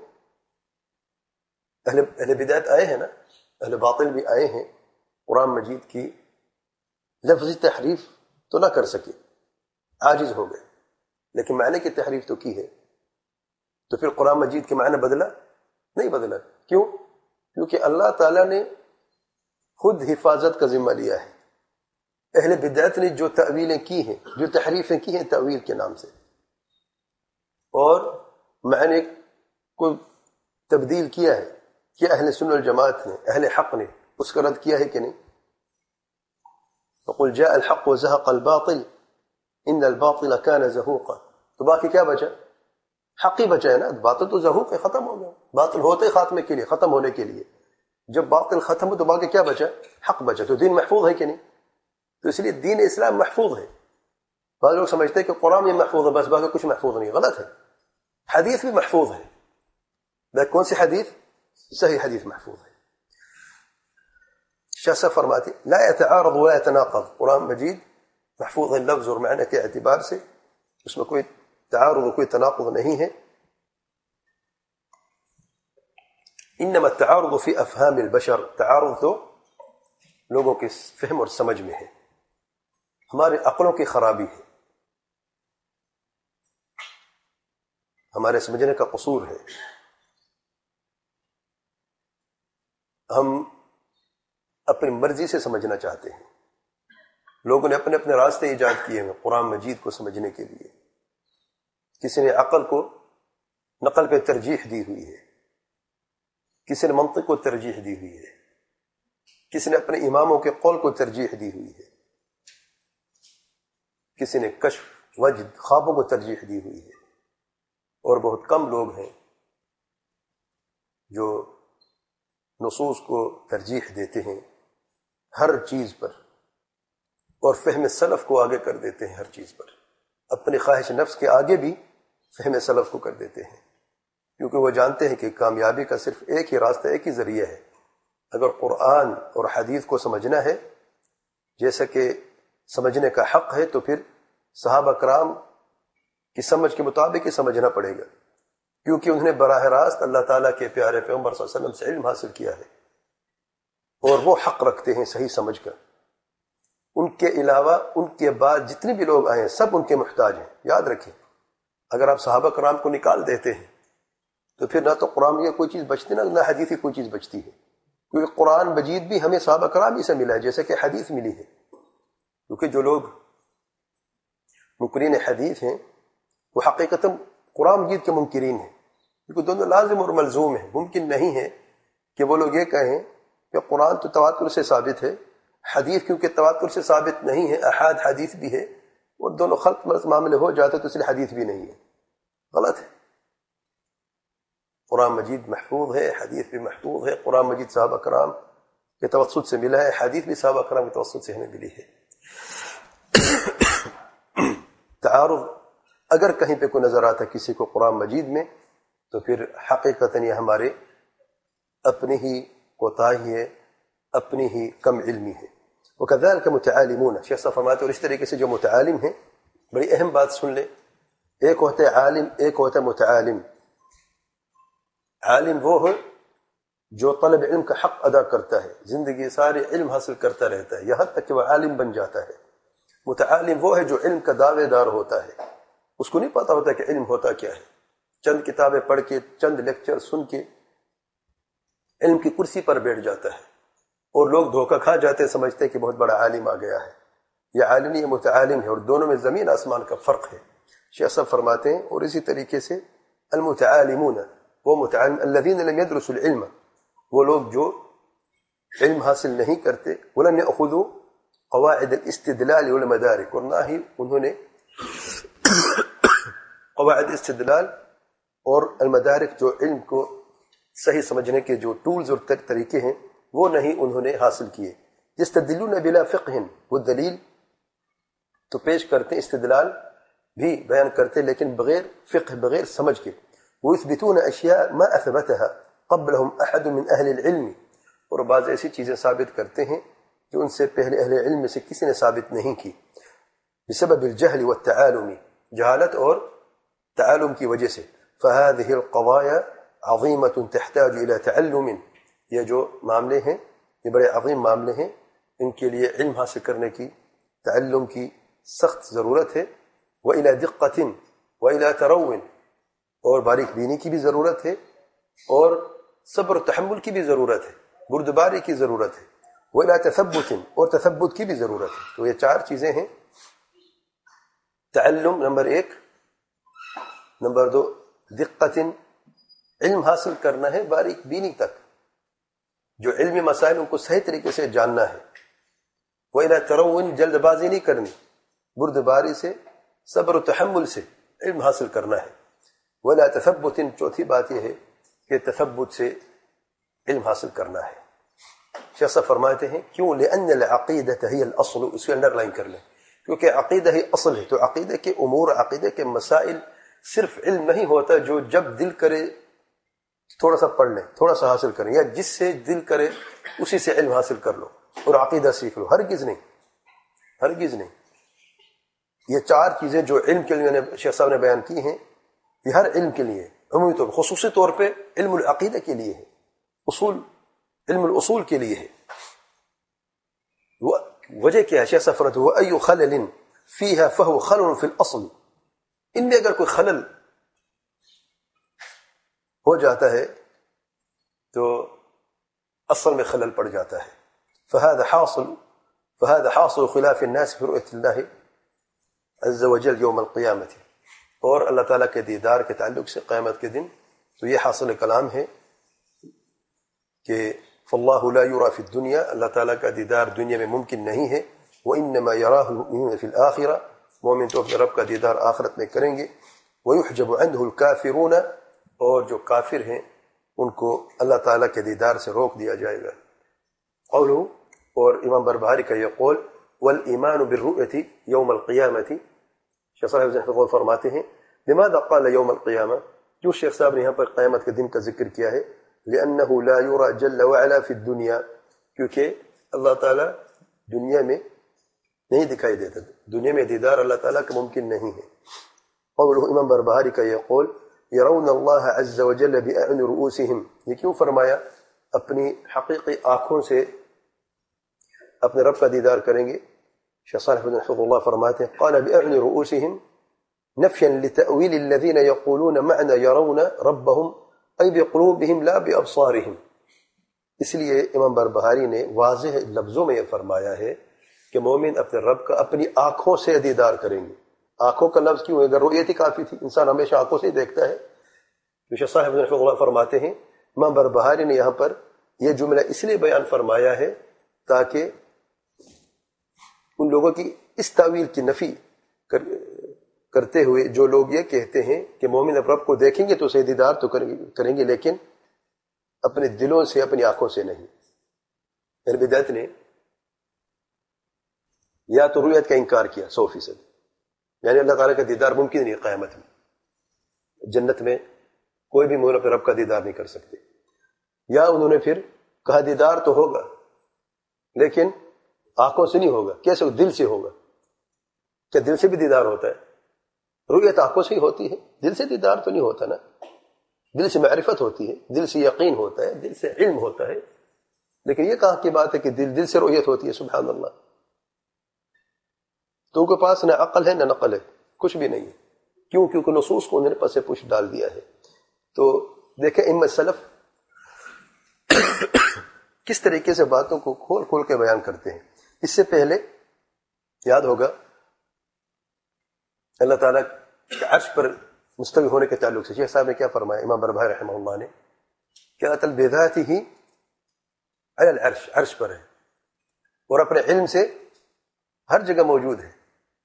اہل بدعت آئے ہیں نا، اہل باطل بھی آئے ہیں، قرآن مجید کی لفظی تحریف تو نہ کر سکے، عاجز ہو گئے، لیکن معنی کی تحریف تو کی ہے۔ تو پھر قرآن مجید کے معنی بدلا نہیں بدلا، کیوں؟ کیونکہ اللہ تعالیٰ نے خود حفاظت کا ذمہ لیا ہے۔ اہل بدعت نے جو تأویلیں کی ہیں، جو تحریفیں کی ہیں تأویل کے نام سے، اور معنی کو تبدیل کیا ہے، کہ اہل سنت والجماعت نے، اہل حق نے اس کا رد کیا ہے کہ نہیں؟ فَقُلْ جَاءَ الْحَقُّ وَزَهَقَ الْبَاطِلُ إِنَّ الْبَاطِلَ كَانَ زَهُوقًا، تو باقی کیا بچا؟ حق ہی بچا ہے نا، باطل تو زہوق ہے، ختم ہو گیا، باطل ہوتے خاتمے کے لیے، ختم ہونے کے لیے، جب باطل ختم ہو تو باقی کیا بچا؟ حق بچا، تو دین محفوظ ہے کہ نہیں؟ تو اس لیے دین اسلام محفوظ ہے۔ بعض لوگ سمجھتے ہیں کہ قرآن میں محفوظ ہے بس، باقی کچھ محفوظ نہیں، غلط ہے، حدیث بھی محفوظ ہے، لیکن کون سی حدیث؟ صحیح حدیث محفوظ ہے۔ شاہ صاحب فرماتے لا يتعارض ولا يتناقض، قرآن مجید محفوظ ہے لفظ اور معنی کے اعتبار سے، اس میں کوئی تعارض اور کوئی تناقض نہیں ہے۔ انما التعارض فی افہام البشر، تعارض تو لوگوں کے فہم اور سمجھ میں ہے، ہمارے عقلوں کی خرابی ہے، ہمارے سمجھنے کا قصور ہے، ہم اپنی مرضی سے سمجھنا چاہتے ہیں۔ لوگوں نے اپنے اپنے راستے ایجاد کیے ہیں قرآن مجید کو سمجھنے کے لیے، کسی نے عقل کو نقل پہ ترجیح دی ہوئی ہے، کسی نے منطق کو ترجیح دی ہوئی ہے، کسی نے اپنے اماموں کے قول کو ترجیح دی ہوئی ہے، کسی نے کشف وجد خوابوں کو ترجیح دی ہوئی ہے، اور بہت کم لوگ ہیں جو نصوص کو ترجیح دیتے ہیں ہر چیز پر، اور فہم سلف کو آگے کر دیتے ہیں ہر چیز پر، اپنی خواہش نفس کے آگے بھی فہم سلف کو کر دیتے ہیں، کیونکہ وہ جانتے ہیں کہ کامیابی کا صرف ایک ہی راستہ، ایک ہی ذریعہ ہے۔ اگر قرآن اور حدیث کو سمجھنا ہے جیسا کہ سمجھنے کا حق ہے، تو پھر صحابہ کرام کی سمجھ کے مطابق ہی سمجھنا پڑے گا، کیونکہ انہوں نے براہ راست اللہ تعالیٰ کے پیارے پیغمبر صلی اللہ علیہ وسلم سے علم حاصل کیا ہے، اور وہ حق رکھتے ہیں صحیح سمجھ کر. ان کے علاوہ ان کے بعد جتنے بھی لوگ آئے ہیں سب ان کے محتاج ہیں. یاد رکھیں اگر آپ صحابہ کرام کو نکال دیتے ہیں تو پھر نہ تو قرآن کی کوئی چیز بچتی نہ حدیث کی کوئی چیز بچتی ہے. کیونکہ قرآن مجید بھی ہمیں صحابہ کرام ہی سے ملا ہے جیسے کہ حدیث ملی ہے. کیونکہ جو لوگ منکرین حدیث ہیں وہ حقیقتاً قرآن مجید کے منکرین ہیں. کیونکہ دونوں لازم اور ملزوم ہیں. ممکن نہیں ہے کہ وہ لوگ یہ کہیں کہ قرآن تو تواتر سے ثابت ہے، حدیث کیونکہ تواتر سے ثابت نہیں ہے، احاد حدیث بھی ہے، اور دونوں خلط مرز معاملے ہو جاتے تو اس لیے حدیث بھی نہیں ہے. غلط ہے. قرآن مجید محفوظ ہے، حدیث بھی محفوظ ہے. قرآن مجید صحابہ کرام کے توسط سے ملا ہے، حدیث بھی صحابہ کرام کے توسط سے ہمیں ملی ہے. تعارض اگر کہیں پہ کوئی نظر آتا کسی کو قرآن مجید میں تو پھر حقیقتاً یہ ہمارے اپنی ہی کوتاہی ہے، اپنی ہی کم علمی ہے. وَكَذَلِكَ مُتَعَالِمُونَ شیخ صاحب فرماتے ہیں اور اس طریقے سے جو متعالم ہیں، بڑی اہم بات سن لیں، ایک ہوتا ہے عالم، ایک ہوتا ہے متعالم. عالم وہ ہے جو طلب علم کا حق ادا کرتا ہے، زندگی ساری علم حاصل کرتا رہتا ہے یہاں تک کہ وہ عالم بن جاتا ہے. متعالم وہ ہے جو علم کا دعوے دار ہوتا ہے، اس کو نہیں پتا ہوتا کہ علم ہوتا کیا ہے. چند کتابیں پڑھ کے، چند لیکچر سن کے علم کی کرسی پر بیٹھ جاتا ہے، اور لوگ دھوکہ کھا جاتے ہیں، سمجھتے ہیں کہ بہت بڑا عالم آ گیا ہے. یہ عالم نہیں، یہ متعالم ہے، اور دونوں میں زمین آسمان کا فرق ہے. شیخ صاحب فرماتے ہیں اور اسی طریقے سے المتعالمون وہ متعالم الذین لم يدرسوا العلم، وہ لوگ جو علم حاصل نہیں کرتے، ولم يأخذوا قواعد الاستدلال والمدارک، اور نہ ہی انہوں نے قواعد استدلال اور المدارک جو علم کو صحیح سمجھنے کے جو ٹولز اور طریقے ہیں وہ نہیں انہوں نے حاصل کیے. یستدلون بلا فقہ، وہ دلیل تو پیش کرتے، استدلال بھی بیان کرتے لیکن بغیر فقہ، بغیر سمجھ کے. ويثبتون اشیاء ما اثبتها قبلهم احد من اہل العلم، اور بعض ایسی چیزیں ثابت کرتے ہیں جو ان سے پہلے اہل علم میں سے کسی نے ثابت نہیں کی. بسبب الجہل والتعالم، جہالت اور تعالم کی وجہ سے. فهذه القضايا عظیمة تحتاج الى تعلم، یہ جو معاملے ہیں یہ بڑے عظیم معاملے ہیں، ان کے لیے علم حاصل کرنے کی، تعلم کی سخت ضرورت ہے. وإلى دقة وإلى ترون، اور باریک بینی کی بھی ضرورت ہے، اور صبر و تحمل کی بھی ضرورت ہے، بردباری کی ضرورت ہے. وإلى تثبت، اور تثبت کی بھی ضرورت ہے. تو یہ چار چیزیں ہیں. تعلم نمبر ایک، نمبر دو دقت، علم حاصل کرنا ہے باریک بینی تک، جو علمی مسائل ان کو صحیح طریقے سے جاننا ہے. وإلى ترون، جلد بازی نہیں کرنی، بردباری سے، صبر و تحمل سے علم حاصل کرنا ہے. ولا تثبت، چوتھی بات یہ ہے کہ تثبت سے علم حاصل کرنا ہے. شیخ صاحب فرماتے ہیں کیوں؟ لأن العقیدة هي الأصل، اس کو انڈر لائن کر لیں، کیونکہ عقیدہ ہی اصل ہے. تو عقیدہ کے امور، عقیدہ کے مسائل صرف علم نہیں ہوتا جو جب دل کرے تھوڑا سا پڑھ لیں، تھوڑا سا حاصل کریں، یا جس سے دل کرے اسی سے علم حاصل کر لو اور عقیدہ سیکھ لو. ہرگز نہیں، ہرگز نہیں. یہ چار چیزیں جو علم کے لیے شیخ صاحب نے بیان کی ہیں، یہ ہر علم کے لیے عمومی طور، خصوصی طور پہ علم العقیدہ کے لیے ہے، اصول، علم الاصول کے لیے ہے. وجہ کیا ہے؟ شیخ صاحب فرماتے ہیں وَأَيُّ خَلَلٍ فِيهَا فَهُوَ خَلَلٌ فِي الْأَصْلِ، ان میں اگر کوئی خلل ہو جاتا ہے تو اصل میں خلل پڑ جاتا ہے. فهذا حاصل خلاف الناس في رؤية الله عز وجل يوم القيامة، اور اللہ تعالیٰ کے دیدار کے تعلق سے قیامت کے دن تو یہ حاصل کلام ہے کہ فاللہ لا یرا فی الدنیا، اللہ تعالیٰ کا دیدار دنیا میں ممکن نہیں ہے. وانما یراہ المؤمنون فی الآخرہ، مومن تو اپنے رب کا دیدار آخرت میں کریں گے. ویحجب عنہ الکافرون، اور جو کافر ہیں ان کو اللہ تعالیٰ کے دیدار سے روک دیا جائے گا. قولہ، اور امام بربہاری کا یہ قول والایمان بالرؤیة یوم القیامة، شیخ صاحب ذہن فرماتے ہیں لماذا قال یوم القیامہ، کیوں شیخ صاحب نے یہاں پر قیامت کے دن کا ذکر کیا ہے؟ لأنه لا يرى جل وعلا في الدنيا، کیونکہ اللہ تعالیٰ دنیا میں نہیں دکھائی دیتا، دنیا میں دیدار اللہ تعالیٰ کا ممکن نہیں ہے. قولہ، امام بربہاری کا یہ قول يرون اللہ عز وجل بأعین رؤوسهم، یہ کیوں فرمایا؟ اپنی حقیقی آنکھوں سے اپنے رب کا دیدار کریں گے. شیخ صالح بن حفظ اللہ فرماتے ہیں قال بأعن رؤوسهم نفيا لتأويل الذين يقولون معنى يرون ربهم أي بقلوبهم لا بأبصارهم. اس لیے امام بربہاری نے واضح لفظوں میں یہ فرمایا ہے کہ مومن اپنے رب کا اپنی آنکھوں سے دیدار کریں گے. آنکھوں کا لفظ کیوں ہے؟ اگر رؤیت ہی کافی تھی، انسان ہمیشہ آنکھوں سے ہی دیکھتا ہے. شیخ صاحب رحمہ اللہ فرماتے ہیں امام بربہاری نے یہاں پر یہ جملہ اس لیے بیان فرمایا ہے تاکہ ان لوگوں کی اس تعویل کی نفی کرتے ہوئے جو لوگ یہ کہتے ہیں کہ مومن اب رب کو دیکھیں گے تو اسے دیدار تو کریں گے لیکن اپنے دلوں سے، اپنی آنکھوں سے نہیں. اہل بدعت نے یا تو رؤیت کا انکار کیا 100%، یعنی اللہ تعالیٰ کا دیدار ممکن نہیں قیامت میں، جنت میں کوئی بھی مومن اپنے رب کا دیدار نہیں کر سکتے. یا انہوں نے پھر کہا دیدار تو ہوگا لیکن آنکھوں سے نہیں ہوگا. کیسے؟ دل سے ہوگا. کیا دل سے بھی دیدار ہوتا ہے؟ رؤیت آنکھوں سے ہی ہوتی ہے، دل سے دیدار تو نہیں ہوتا نا. دل سے معرفت ہوتی ہے، دل سے یقین ہوتا ہے، دل سے علم ہوتا ہے. لیکن یہ کہاں کی بات ہے کہ دل سے رؤیت ہوتی ہے؟ سبحان اللہ. تو ان کے پاس نہ عقل ہے نہ نقل ہے، کچھ بھی نہیں ہے. کیوں؟ کیونکہ نصوص کو انہوں نے پس پش ڈال دیا ہے. تو دیکھیں ائمہ سلف کس طریقے سے باتوں کو کھول کھول کے بیان کرتے ہیں. اس سے پہلے یاد ہوگا اللہ تعالیٰ کے عرش پر مستوی ہونے کے تعلق سے شیخ صاحب نے کیا فرمایا، امام بربہاری رحمہ اللہ نے، کہ اتل بذاتہ علی العرش، عرش پر ہے اور اپنے علم سے ہر جگہ موجود ہے.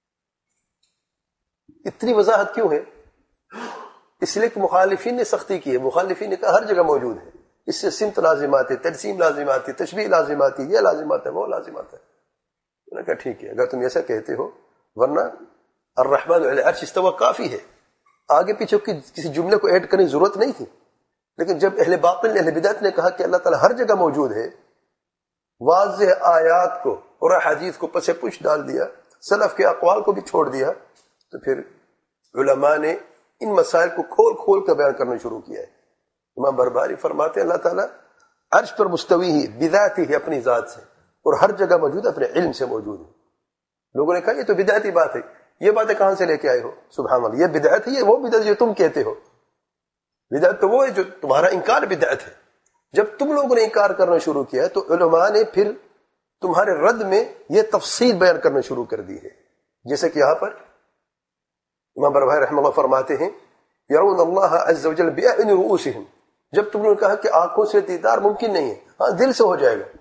اتنی وضاحت کیوں ہے؟ اس لیے کہ مخالفین نے سختی کی ہے. مخالفین نے کہا ہر جگہ موجود ہے، اس سے سمت لازمات ہے، تجسیم لازمات ہے، تشبیہ لازمات ہے، یہ لازمات ہے، وہ لازمات ہے. انہوں نے کہا ٹھیک ہے اگر تم ایسا کہتے ہو، ورنہ الرحمن علی العرش استوى کافی ہے، آگے پیچھے کسی جملے کو ایڈ کرنے کی ضرورت نہیں تھی. لیکن جب اہل باطل، اہل بدعت نے کہا کہ اللہ تعالیٰ ہر جگہ موجود ہے، واضح آیات کو اور احادیث کو پس پش ڈال دیا، سلف کے اقوال کو بھی چھوڑ دیا، تو پھر علماء نے ان مسائل کو کھول کھول کر بیان کرنا شروع کیا ہے. امام بربہاری فرماتے ہیں اللہ تعالیٰ عرش پر مستوی ہی بذاتی ہے، اپنی ذات سے، اور ہر جگہ موجود، اپنے علم سے موجود ہے. لوگوں نے کہا یہ تو بدعتی بات ہے، یہ باتیں کہاں سے لے کے آئے ہو؟ سبحان اللہ، یہ بدعت ہے، یہ وہ بدعت جو تم کہتے ہو. بدعت تو وہ ہے جو تمہارا انکار بدعت ہے. جب تم لوگوں نے انکار کرنا شروع کیا تو علماء نے پھر تمہارے رد میں یہ تفصیل بیان کرنا شروع کر دی ہے. جیسے کہ یہاں پر امام بربہاری رحمہ اللہ فرماتے ہیں یرون اللہ عز وجل بأعین رؤوسہم، جب تم نے کہا کہ آنکھوں سے دیدار ممکن نہیں ہے، ہاں دل سے ہو جائے گا،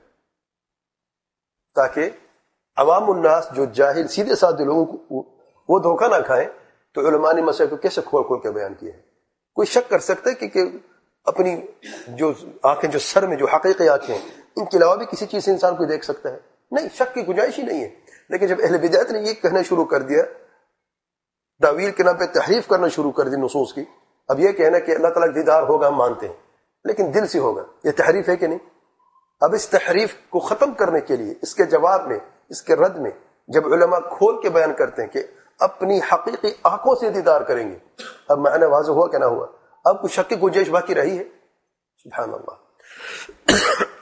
تاکہ عوام الناس جو جاہل سیدھے سادھے لوگوں کو وہ دھوکہ نہ کھائیں. تو علماء نے مسئلے کو کیسے کھول کھول کے بیان کیا ہے. کوئی شک کر سکتا ہے کہ اپنی جو آنکھیں، جو سر میں جو حقیقی آنکھیں ہیں، ان کے علاوہ بھی کسی چیز سے انسان کو دیکھ سکتا ہے؟ نہیں، شک کی گنجائش ہی نہیں ہے. لیکن جب اہل بدعت نے یہ کہنا شروع کر دیا، تعویل کے نام پہ تحریف کرنا شروع کر دی نصوص کی، اب یہ کہنا کہ اللہ تعالیٰ کا دیدار ہوگا ہم مانتے ہیں لیکن دل سے ہوگا، یہ تحریف ہے کہ نہیں؟ اب اس تحریف کو ختم کرنے کے لیے، اس کے جواب میں، اس کے رد میں، جب علماء کھول کے بیان کرتے ہیں کہ اپنی حقیقی آنکھوں سے دیدار کریں گے، اب معنی واضح ہوا کہ نہ ہوا؟ اب کچھ شک کی گنجائش باقی رہی ہے؟ سبحان اللہ.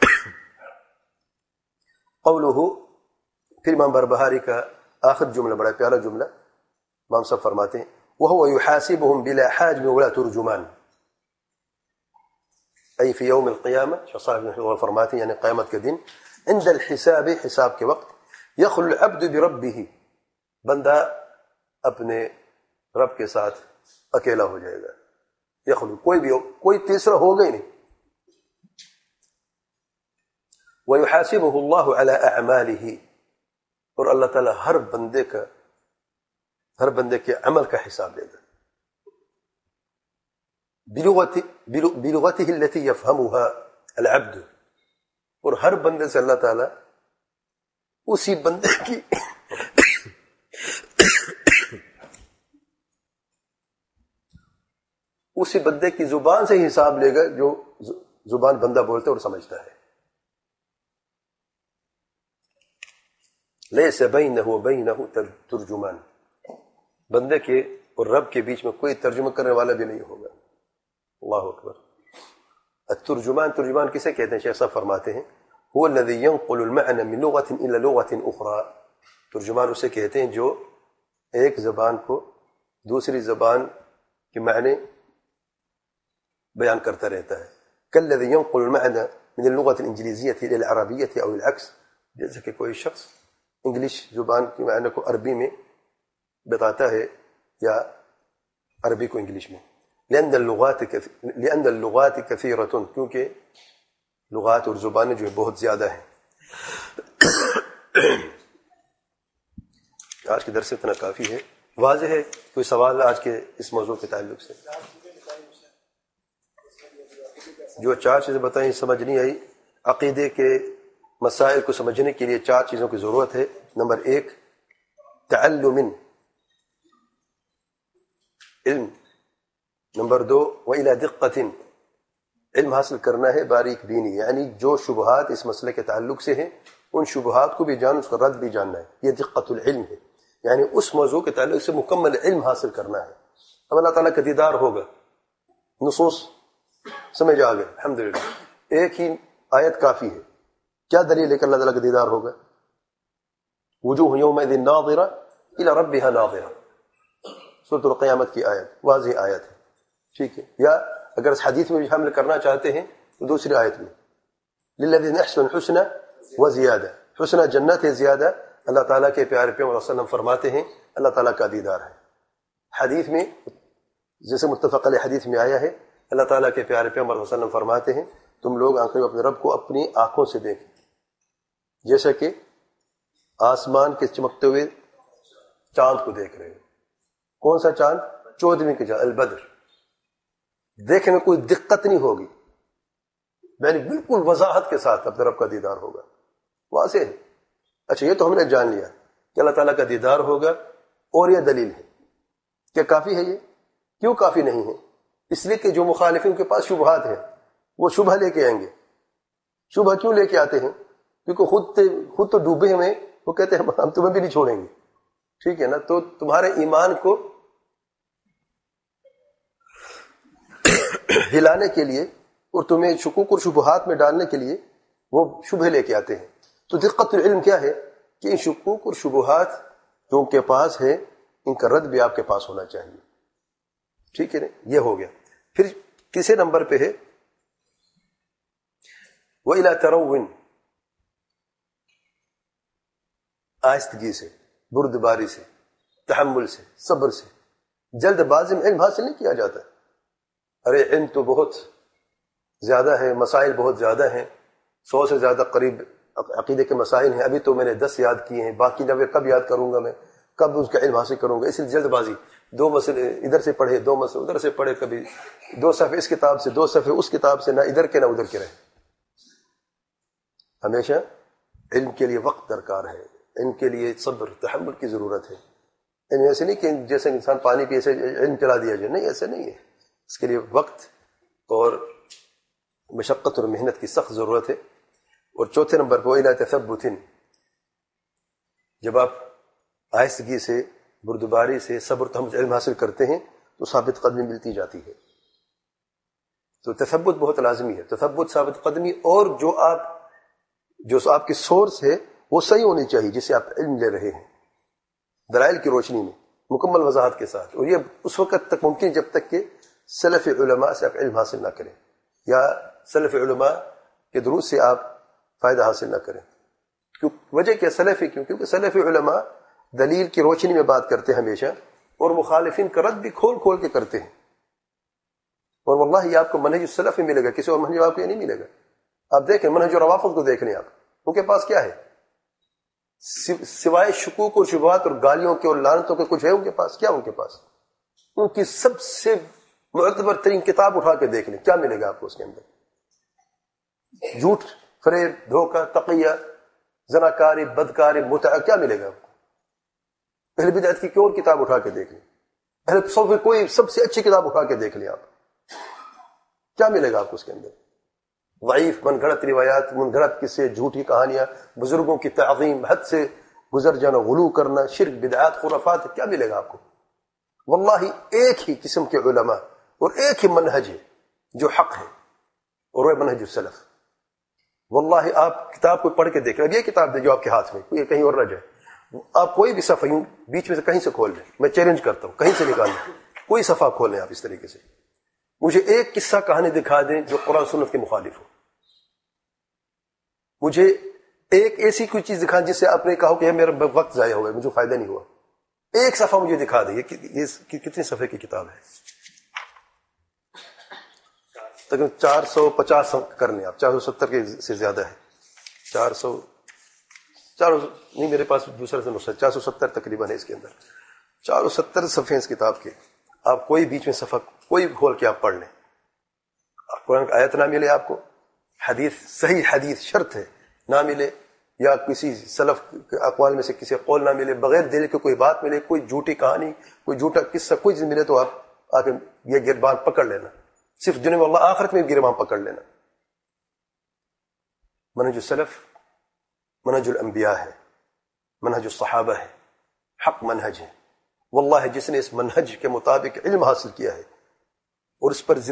قولہ، پھر امام بربہاری کا آخر جملہ بڑا پیارا جملہ، امام صاحب فرماتے ہیں وَهُوَ يُحَاسِبُهُمْ بِلَا حَاجْمٍ وَلَا تُرْجُمَانٍ، ای فی یوم القیامہ. شیخ صاحب نے فرماتے ہیں یعنی قیامت کے دن، عند الحساب، حساب کے وقت، یخلو العبد بربہ، بندہ اپنے رب کے ساتھ اکیلا ہو جائے گا. یخلو، کوئی تیسرا ہوگا ہی نہیں. وَيُحَاسِبُهُ اللَّهُ عَلَىٰ أَعْمَالِهِ، اور اللہ تعالیٰ ہر بندے کے عمل کا حساب لے گا. بلغته التي يفهمها العبد، اور ہر بندے سے اللہ تعالیٰ اسی بندے کی اسی بندے کی زبان سے حساب لے گا جو زبان بندہ بولتا اور سمجھتا ہے. لیس بینہ وبینہ ترجمان، بندے کے اور رب کے بیچ میں کوئی ترجمہ کرنے والا بھی نہیں ہوگا. اللہ اکبر. الترجمان، ترجمان کسے کہتے ہیں؟ شیخ صاحب فرماتے ہیں هو الذي ينقل المعنى من لغة إلى لغة أخرى. ترجمان اسے کہتے ہیں جو ایک زبان کو دوسری زبان کے معنی بیان کرتا رہتا ہے. كالذي ينقل المعنى من اللغة الإنجليزية إلى العربية أو العكس. جیسے کہ کوئی شخص انگلش زبان کے معنی کو عربی میں بتاتا ہے یا عربی کو انگلش میں. لأن اللغات كثيرة, کیونکہ لغات اور زبانیں جو ہے بہت زیادہ ہیں. آج کے درس اتنا کافی ہے. واضح ہے کوئی سوال آج کے اس موضوع کے تعلق سے؟ جو 4 چیزیں بتائیں سمجھ نہیں آئی. عقیدے کے مسائل کو سمجھنے کے لیے 4 چیزوں کی ضرورت ہے. نمبر 1 تعلم علم. نمبر 2 وإلى دقة, علم حاصل کرنا ہے باریک بینی, یعنی جو شبہات اس مسئلے کے تعلق سے ہیں ان شبہات کو بھی جان, اس کا رد بھی جاننا ہے. یہ دقت العلم ہے, یعنی اس موضوع کے تعلق سے مکمل علم حاصل کرنا ہے. اب اللہ تعالیٰ کا دیدار ہوگا, نصوص سمجھ آ گئے الحمدللہ. ایک ہی آیت کافی ہے. کیا دلیل ہے کہ اللہ تعالیٰ کا دیدار ہوگا؟ وجوہ یومئذ ناظرہ الی ربها ناظرہ, سورۃ القیامت کی آیت, واضح آیت ہے. ٹھیک ہے. یا اگر اس حدیث میں بھی حمل کرنا چاہتے ہیں تو دوسری آیت میں للذین احسنوا الحسنى وزیادہ, حسنہ جنت ہے, زیادہ اللہ تعالیٰ کے پیارے پیغمبر صلی اللہ علیہ وسلم فرماتے ہیں اللہ تعالیٰ کا دیدار ہے. حدیث میں جیسے متفق علیہ حدیث میں آیا ہے اللہ تعالیٰ کے پیارے پیغمبر صلی اللہ علیہ وسلم فرماتے ہیں تم لوگ آنکھوں میں اپنے رب کو اپنی آنکھوں سے دیکھیں جیسا کہ آسمان کے چمکتے ہوئے چاند کو دیکھ رہے ہیں. کون سا چاند؟ 14ویں کے چاند البدر. دیکھنے میں کوئی دقت نہیں ہوگی, یعنی بالکل وضاحت کے ساتھ اپنے رب کا دیدار ہوگا. واضح ہے. اچھا یہ تو ہم نے جان لیا کہ اللہ تعالیٰ کا دیدار ہوگا, اور یہ دلیل ہے. کیا کافی ہے یہ؟ کیوں کافی نہیں ہے؟ اس لیے کہ جو مخالفین کے پاس شبہات ہیں وہ شبہ لے کے آئیں گے. شبہ کیوں لے کے آتے ہیں؟ کیونکہ خود تو ڈوبے ہوئے, وہ کہتے ہیں ہم تمہیں بھی نہیں چھوڑیں گے. ٹھیک ہے نا. تو تمہارے ایمان کو ہلانے کے لیے اور تمہیں شکوک اور شبہات میں ڈالنے کے لیے وہ شبہ لے کے آتے ہیں. تو دقت العلم کیا ہے کہ ان شکوک اور شبہات جو ان کے پاس ہے ان کا رد بھی آپ کے پاس ہونا چاہیے. ٹھیک ہے نا. یہ ہو گیا. پھر تیسرے نمبر پہ ہے وَإِلَى تَرَوٍ, آہستگی سے, بردباری سے, تحمل سے, صبر سے. جلد بازی میں علم حاصل نہیں کیا جاتا. ارے علم تو بہت زیادہ ہے, مسائل بہت زیادہ ہیں, 100 سے زیادہ قریب عقیدے کے مسائل ہیں, ابھی تو میں نے 10 یاد کیے ہیں, باقی 90 کب یاد کروں گا, میں کب اس کا علم حاصل کروں گا. اس لیے جلد بازی, 2 مسئلے ادھر سے پڑھے, 2 مسئلے ادھر سے پڑھے, کبھی 2 صفحے اس کتاب سے 2 صفحے اس کتاب سے, نہ ادھر کے نہ ادھر کے رہے. ہمیشہ علم کے لیے وقت درکار ہے, علم کے لیے صبر تحمل کی ضرورت ہے. علم ایسے نہیں کہ جیسے انسان پانی پی ایسے علم چلا دیا جائے, نہیں, ایسے نہیں ہے. اس کے لیے وقت اور مشقت اور محنت کی سخت ضرورت ہے. اور چوتھے نمبر پہ وَإِلَى تَثَبُّتٍ, جب آپ آہستگی سے, بردباری سے, صبر تحمل علم حاصل کرتے ہیں تو ثابت قدمی ملتی جاتی ہے. تو تثبت بہت لازمی ہے. تثبت, ثابت قدمی, اور جو آپ کی سورس ہے وہ صحیح ہونی چاہیے جسے آپ علم لے رہے ہیں, دلائل کی روشنی میں مکمل وضاحت کے ساتھ. اور یہ اس وقت تک ممکن جب تک کہ سلف علماء سے آپ علم حاصل نہ کریں, یا سلف علماء کے دروس سے آپ فائدہ حاصل نہ کریں. وجہ کیا سلف ہے؟ کیونکہ سلف علماء دلیل کی روشنی میں بات کرتے ہیں ہمیشہ, اور مخالفین کا رد بھی کھول کھول کے کرتے ہیں. اور واللہ یہ آپ کو منہج السلف میں ملے گا, کسی اور منہج آپ کو یہ نہیں ملے گا. آپ دیکھیں منہج روافض کو دیکھ لیں آپ, ان کے پاس کیا ہے سوائے شکوک اور شبہات اور گالیوں کے اور لعنتوں کے؟ کچھ ہے ان کے پاس؟ کیا ان کے پاس؟ ان کی سب سے معتبر ترین کتاب اٹھا کے دیکھ لیں, کیا ملے گا آپ کو اس کے اندر؟ جھوٹ, فریب, دھوکہ, تقیہ, زناکاری, بدکاری, متعہ, کیا ملے گا آپ کو؟ اہل بدعت کی کوئی اور کتاب اٹھا کے دیکھ لیں, اہل تصوف کوئی سب سے اچھی کتاب اٹھا کے دیکھ لیں آپ, کیا ملے گا آپ کو اس کے اندر؟ ضعیف, من گھڑت روایات, من گھڑت قصے, جھوٹی کہانیاں, بزرگوں کی تعظیم, حد سے گزر جانا, غلو کرنا, شرک, بدعات, خرافات, کیا ملے گا آپ کو؟ واللہ ایک ہی قسم کے علماء اور ایک ہی منہج ہے جو حق ہے, اور وہ منہج السلف. واللہ آپ کتاب کو پڑھ کے دیکھ رہے، اب یہ کتاب دے جو آپ کے ہاتھ میں، کوئی کہیں اور نہ جائے، آپ کوئی بھی صفحہ یوں بیچ میں سے کہیں سے کھول لیں، میں چیلنج کرتا ہوں کہیں سے نکال لیں، کوئی صفحہ کھول لیں آپ اس طریقے سے، مجھے ایک قصہ کہانی دکھا دیں جو قرآن سنت کے مخالف ہو، مجھے ایک ایسی کوئی چیز دکھا جس سے آپ نے کہا کہ میرا وقت ضائع ہو گیا، مجھے فائدہ نہیں ہوا، ایک صفحہ مجھے دکھا دیں۔ یہ کتنے صفحے کی کتاب ہے؟ تقریباً 450 کر لیں آپ، 470 کے سے زیادہ ہے، 400 نہیں، میرے پاس دوسرا سے نسخہ 470 تقریباً ہے اس کے اندر، 470 صفحے اس کتاب کے، آپ کوئی بیچ میں صفحہ کوئی کھول کے آپ پڑھ لیں، قرآن کی آیت نہ ملے آپ کو، حدیث صحیح حدیث شرط ہے نہ ملے، یا کسی سلف کے اقوال میں سے کسی قول نہ ملے، بغیر دلیل کے کوئی بات ملے، کوئی جھوٹی کہانی، کوئی جھوٹا قصہ، کوئی چیز ملے تو آپ آ کے یہ گربان پکڑ لینا، صرف دنیا میں اللہ آخرت میں گربان پکڑ لینا۔ منہج السلف منہج الانبیاء ہے، منہج الصحابہ ہے، حق منہج ہے، واللہ جس نے اس منہج کے مطابق علم حاصل کیا ہے اور اس پر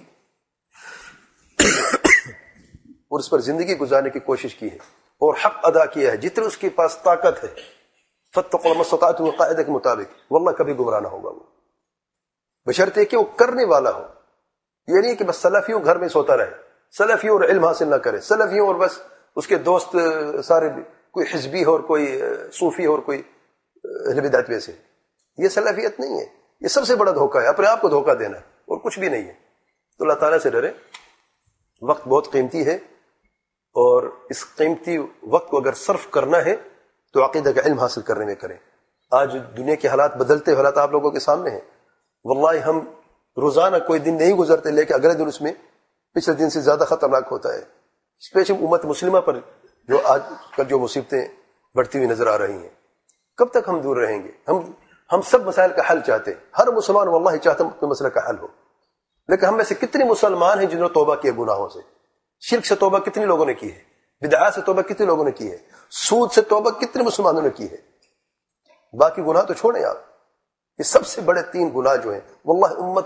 زندگی گزارنے کی کوشش کی ہے اور حق ادا کیا ہے جتنے اس کے پاس طاقت ہے، فاتقوا ما استطعتم قاعدہ کے مطابق، واللہ کبھی گمراہ نہ ہوگا وہ، بشرطے کہ وہ کرنے والا ہو۔ یہ نہیں کہ بس سلفیوں گھر میں سوتا رہے، سلفیوں اور علم حاصل نہ کرے، سلفیوں اور بس اس کے دوست سارے کوئی حزبی ہو اور کوئی صوفی ہو اور کوئی اہل بدعت میں سے، یہ سلفیت نہیں ہے، یہ سب سے بڑا دھوکہ ہے، اپنے آپ کو دھوکہ دینا اور کچھ بھی نہیں ہے۔ تو اللہ تعالیٰ سے ڈرے، وقت بہت قیمتی ہے، اور اس قیمتی وقت کو اگر صرف کرنا ہے تو عقیدہ کا علم حاصل کرنے میں کریں۔ آج دنیا کے حالات بدلتے حالات آپ لوگوں کے سامنے ہیں، واللہ ہم روزانہ کوئی دن نہیں گزرتے لیکن اگلے دن اس میں پچھلے دن سے زیادہ خطرناک ہوتا ہے، اسپیشلی امت مسلمہ پر جو آج کل جو مصیبتیں بڑھتی ہوئی نظر آ رہی ہیں۔ کب تک ہم دور رہیں گے؟ ہم سب مسائل کا حل چاہتے ہیں، ہر مسلمان واللہ چاہتا ہے کہ مسئلہ کا حل ہو، لیکن ہم میں سے کتنے مسلمان ہیں جنہوں نے توبہ کی گناہوں سے؟ شرک سے توبہ کتنے لوگوں نے کی ہے؟ بدعات سے توبہ کتنے لوگوں نے کی ہے؟ سود سے توبہ کتنے مسلمانوں نے کی ہے؟ باقی گناہ تو چھوڑیں آپ، یہ سب سے بڑے 3 گناہ جو ہیں واللہ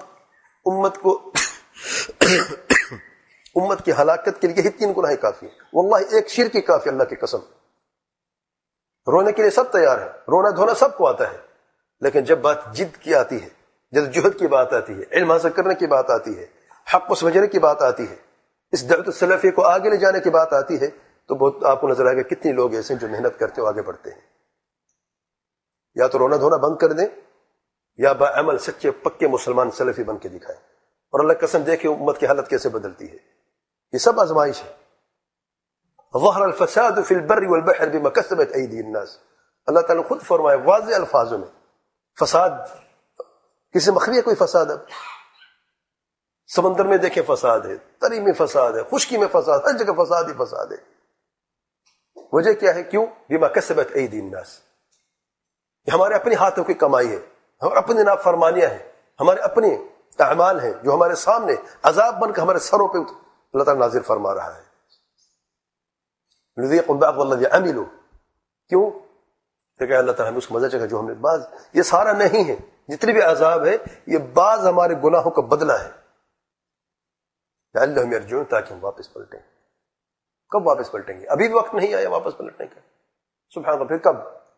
امت کی ہلاکت کے لیے یہی 3 گناہ کافی ہیں، واللہ ایک شرک ہی کافی، اللہ کی قسم۔ رونے کے لیے سب تیار ہے، رونا دھونا سب کو آتا ہے، لیکن جب بات جد کی آتی ہے، جب جہد کی بات آتی ہے، علم حاصل کرنے کی بات آتی ہے، حق کو سمجھنے کی بات آتی ہے، اس دعوت السلفی کو آگے لے جانے کی بات آتی ہے، تو بہت آپ کو نظر آئے گا کتنے لوگ ایسے ہیں جو محنت کرتے اور آگے بڑھتے ہیں۔ یا تو رونا دھونا بند کر دیں، یا بعمل سچے پکے مسلمان سلفی بن کے دکھائیں، اور اللہ قسم دیکھیں امت کی حالت کیسے بدلتی ہے۔ یہ سب آزمائش ہے۔ ظہر الفساد فی البر والبحر بما کسبت ایدی الناس، اللہ تعالیٰ خود فرمائے واضح الفاظوں میں، فساد کسی مخفی ہے کوئی فساد؟ اب سمندر میں دیکھیں فساد ہے، تری میں فساد ہے، خشکی میں فساد، ہر جگہ فساد ہی فساد ہے۔ وجہ کیا ہے؟ کیوں؟ بما کسبت ایدی الناس، یہ ہمارے اپنے ہاتھوں کی کمائی ہے، ہمارے اپنے نافرمانیاں ہیں، ہمارے اپنے اعمال ہیں جو ہمارے سامنے عذاب بن کر ہمارے سروں پہ اللہ تعالیٰ نازل فرما رہا ہے۔ نذیقهم بعض الذی عملوا، کیوں؟ کہ اللہ تعالیٰ ہمیں اس کو مزہ چکا جو ہم نے بعض، یہ سارا نہیں ہے، جتنے بھی عذاب ہے یہ بعض ہمارے گناہوں کا بدلہ ہے، لعلہم یرجعون، تاکہ ہم واپس پلٹیں۔ کب واپس پلٹیں گے؟ ابھی بھی وقت نہیں آیا واپس پلٹنے کا، سبحان اللہ۔ پھر کب؟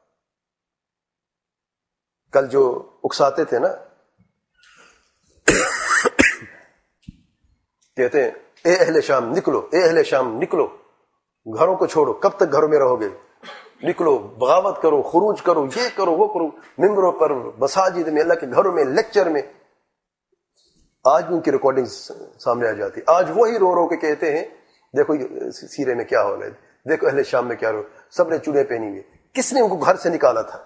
کل جو اکساتے تھے نا، کہتے ہیں اے اہل شام نکلو، اے اہل شام نکلو، گھروں کو چھوڑو، کب تک گھروں میں رہو گے؟ نکلو، بغاوت کرو، خروج کرو، یہ کرو وہ کرو، ممبروں پر، مساجد میں، اللہ کے گھروں میں، لیکچر میں۔ آج بھی ان کی ریکارڈنگ سامنے آ جاتی، آج وہی رو رو کے کہتے ہیں دیکھو سیرے میں کیا ہو رہا ہے، دیکھو اہل شام میں کیا ہو، سب نے چوڑیاں پہنی ہوئی۔ کس نے ان کو گھر سے نکالا تھا؟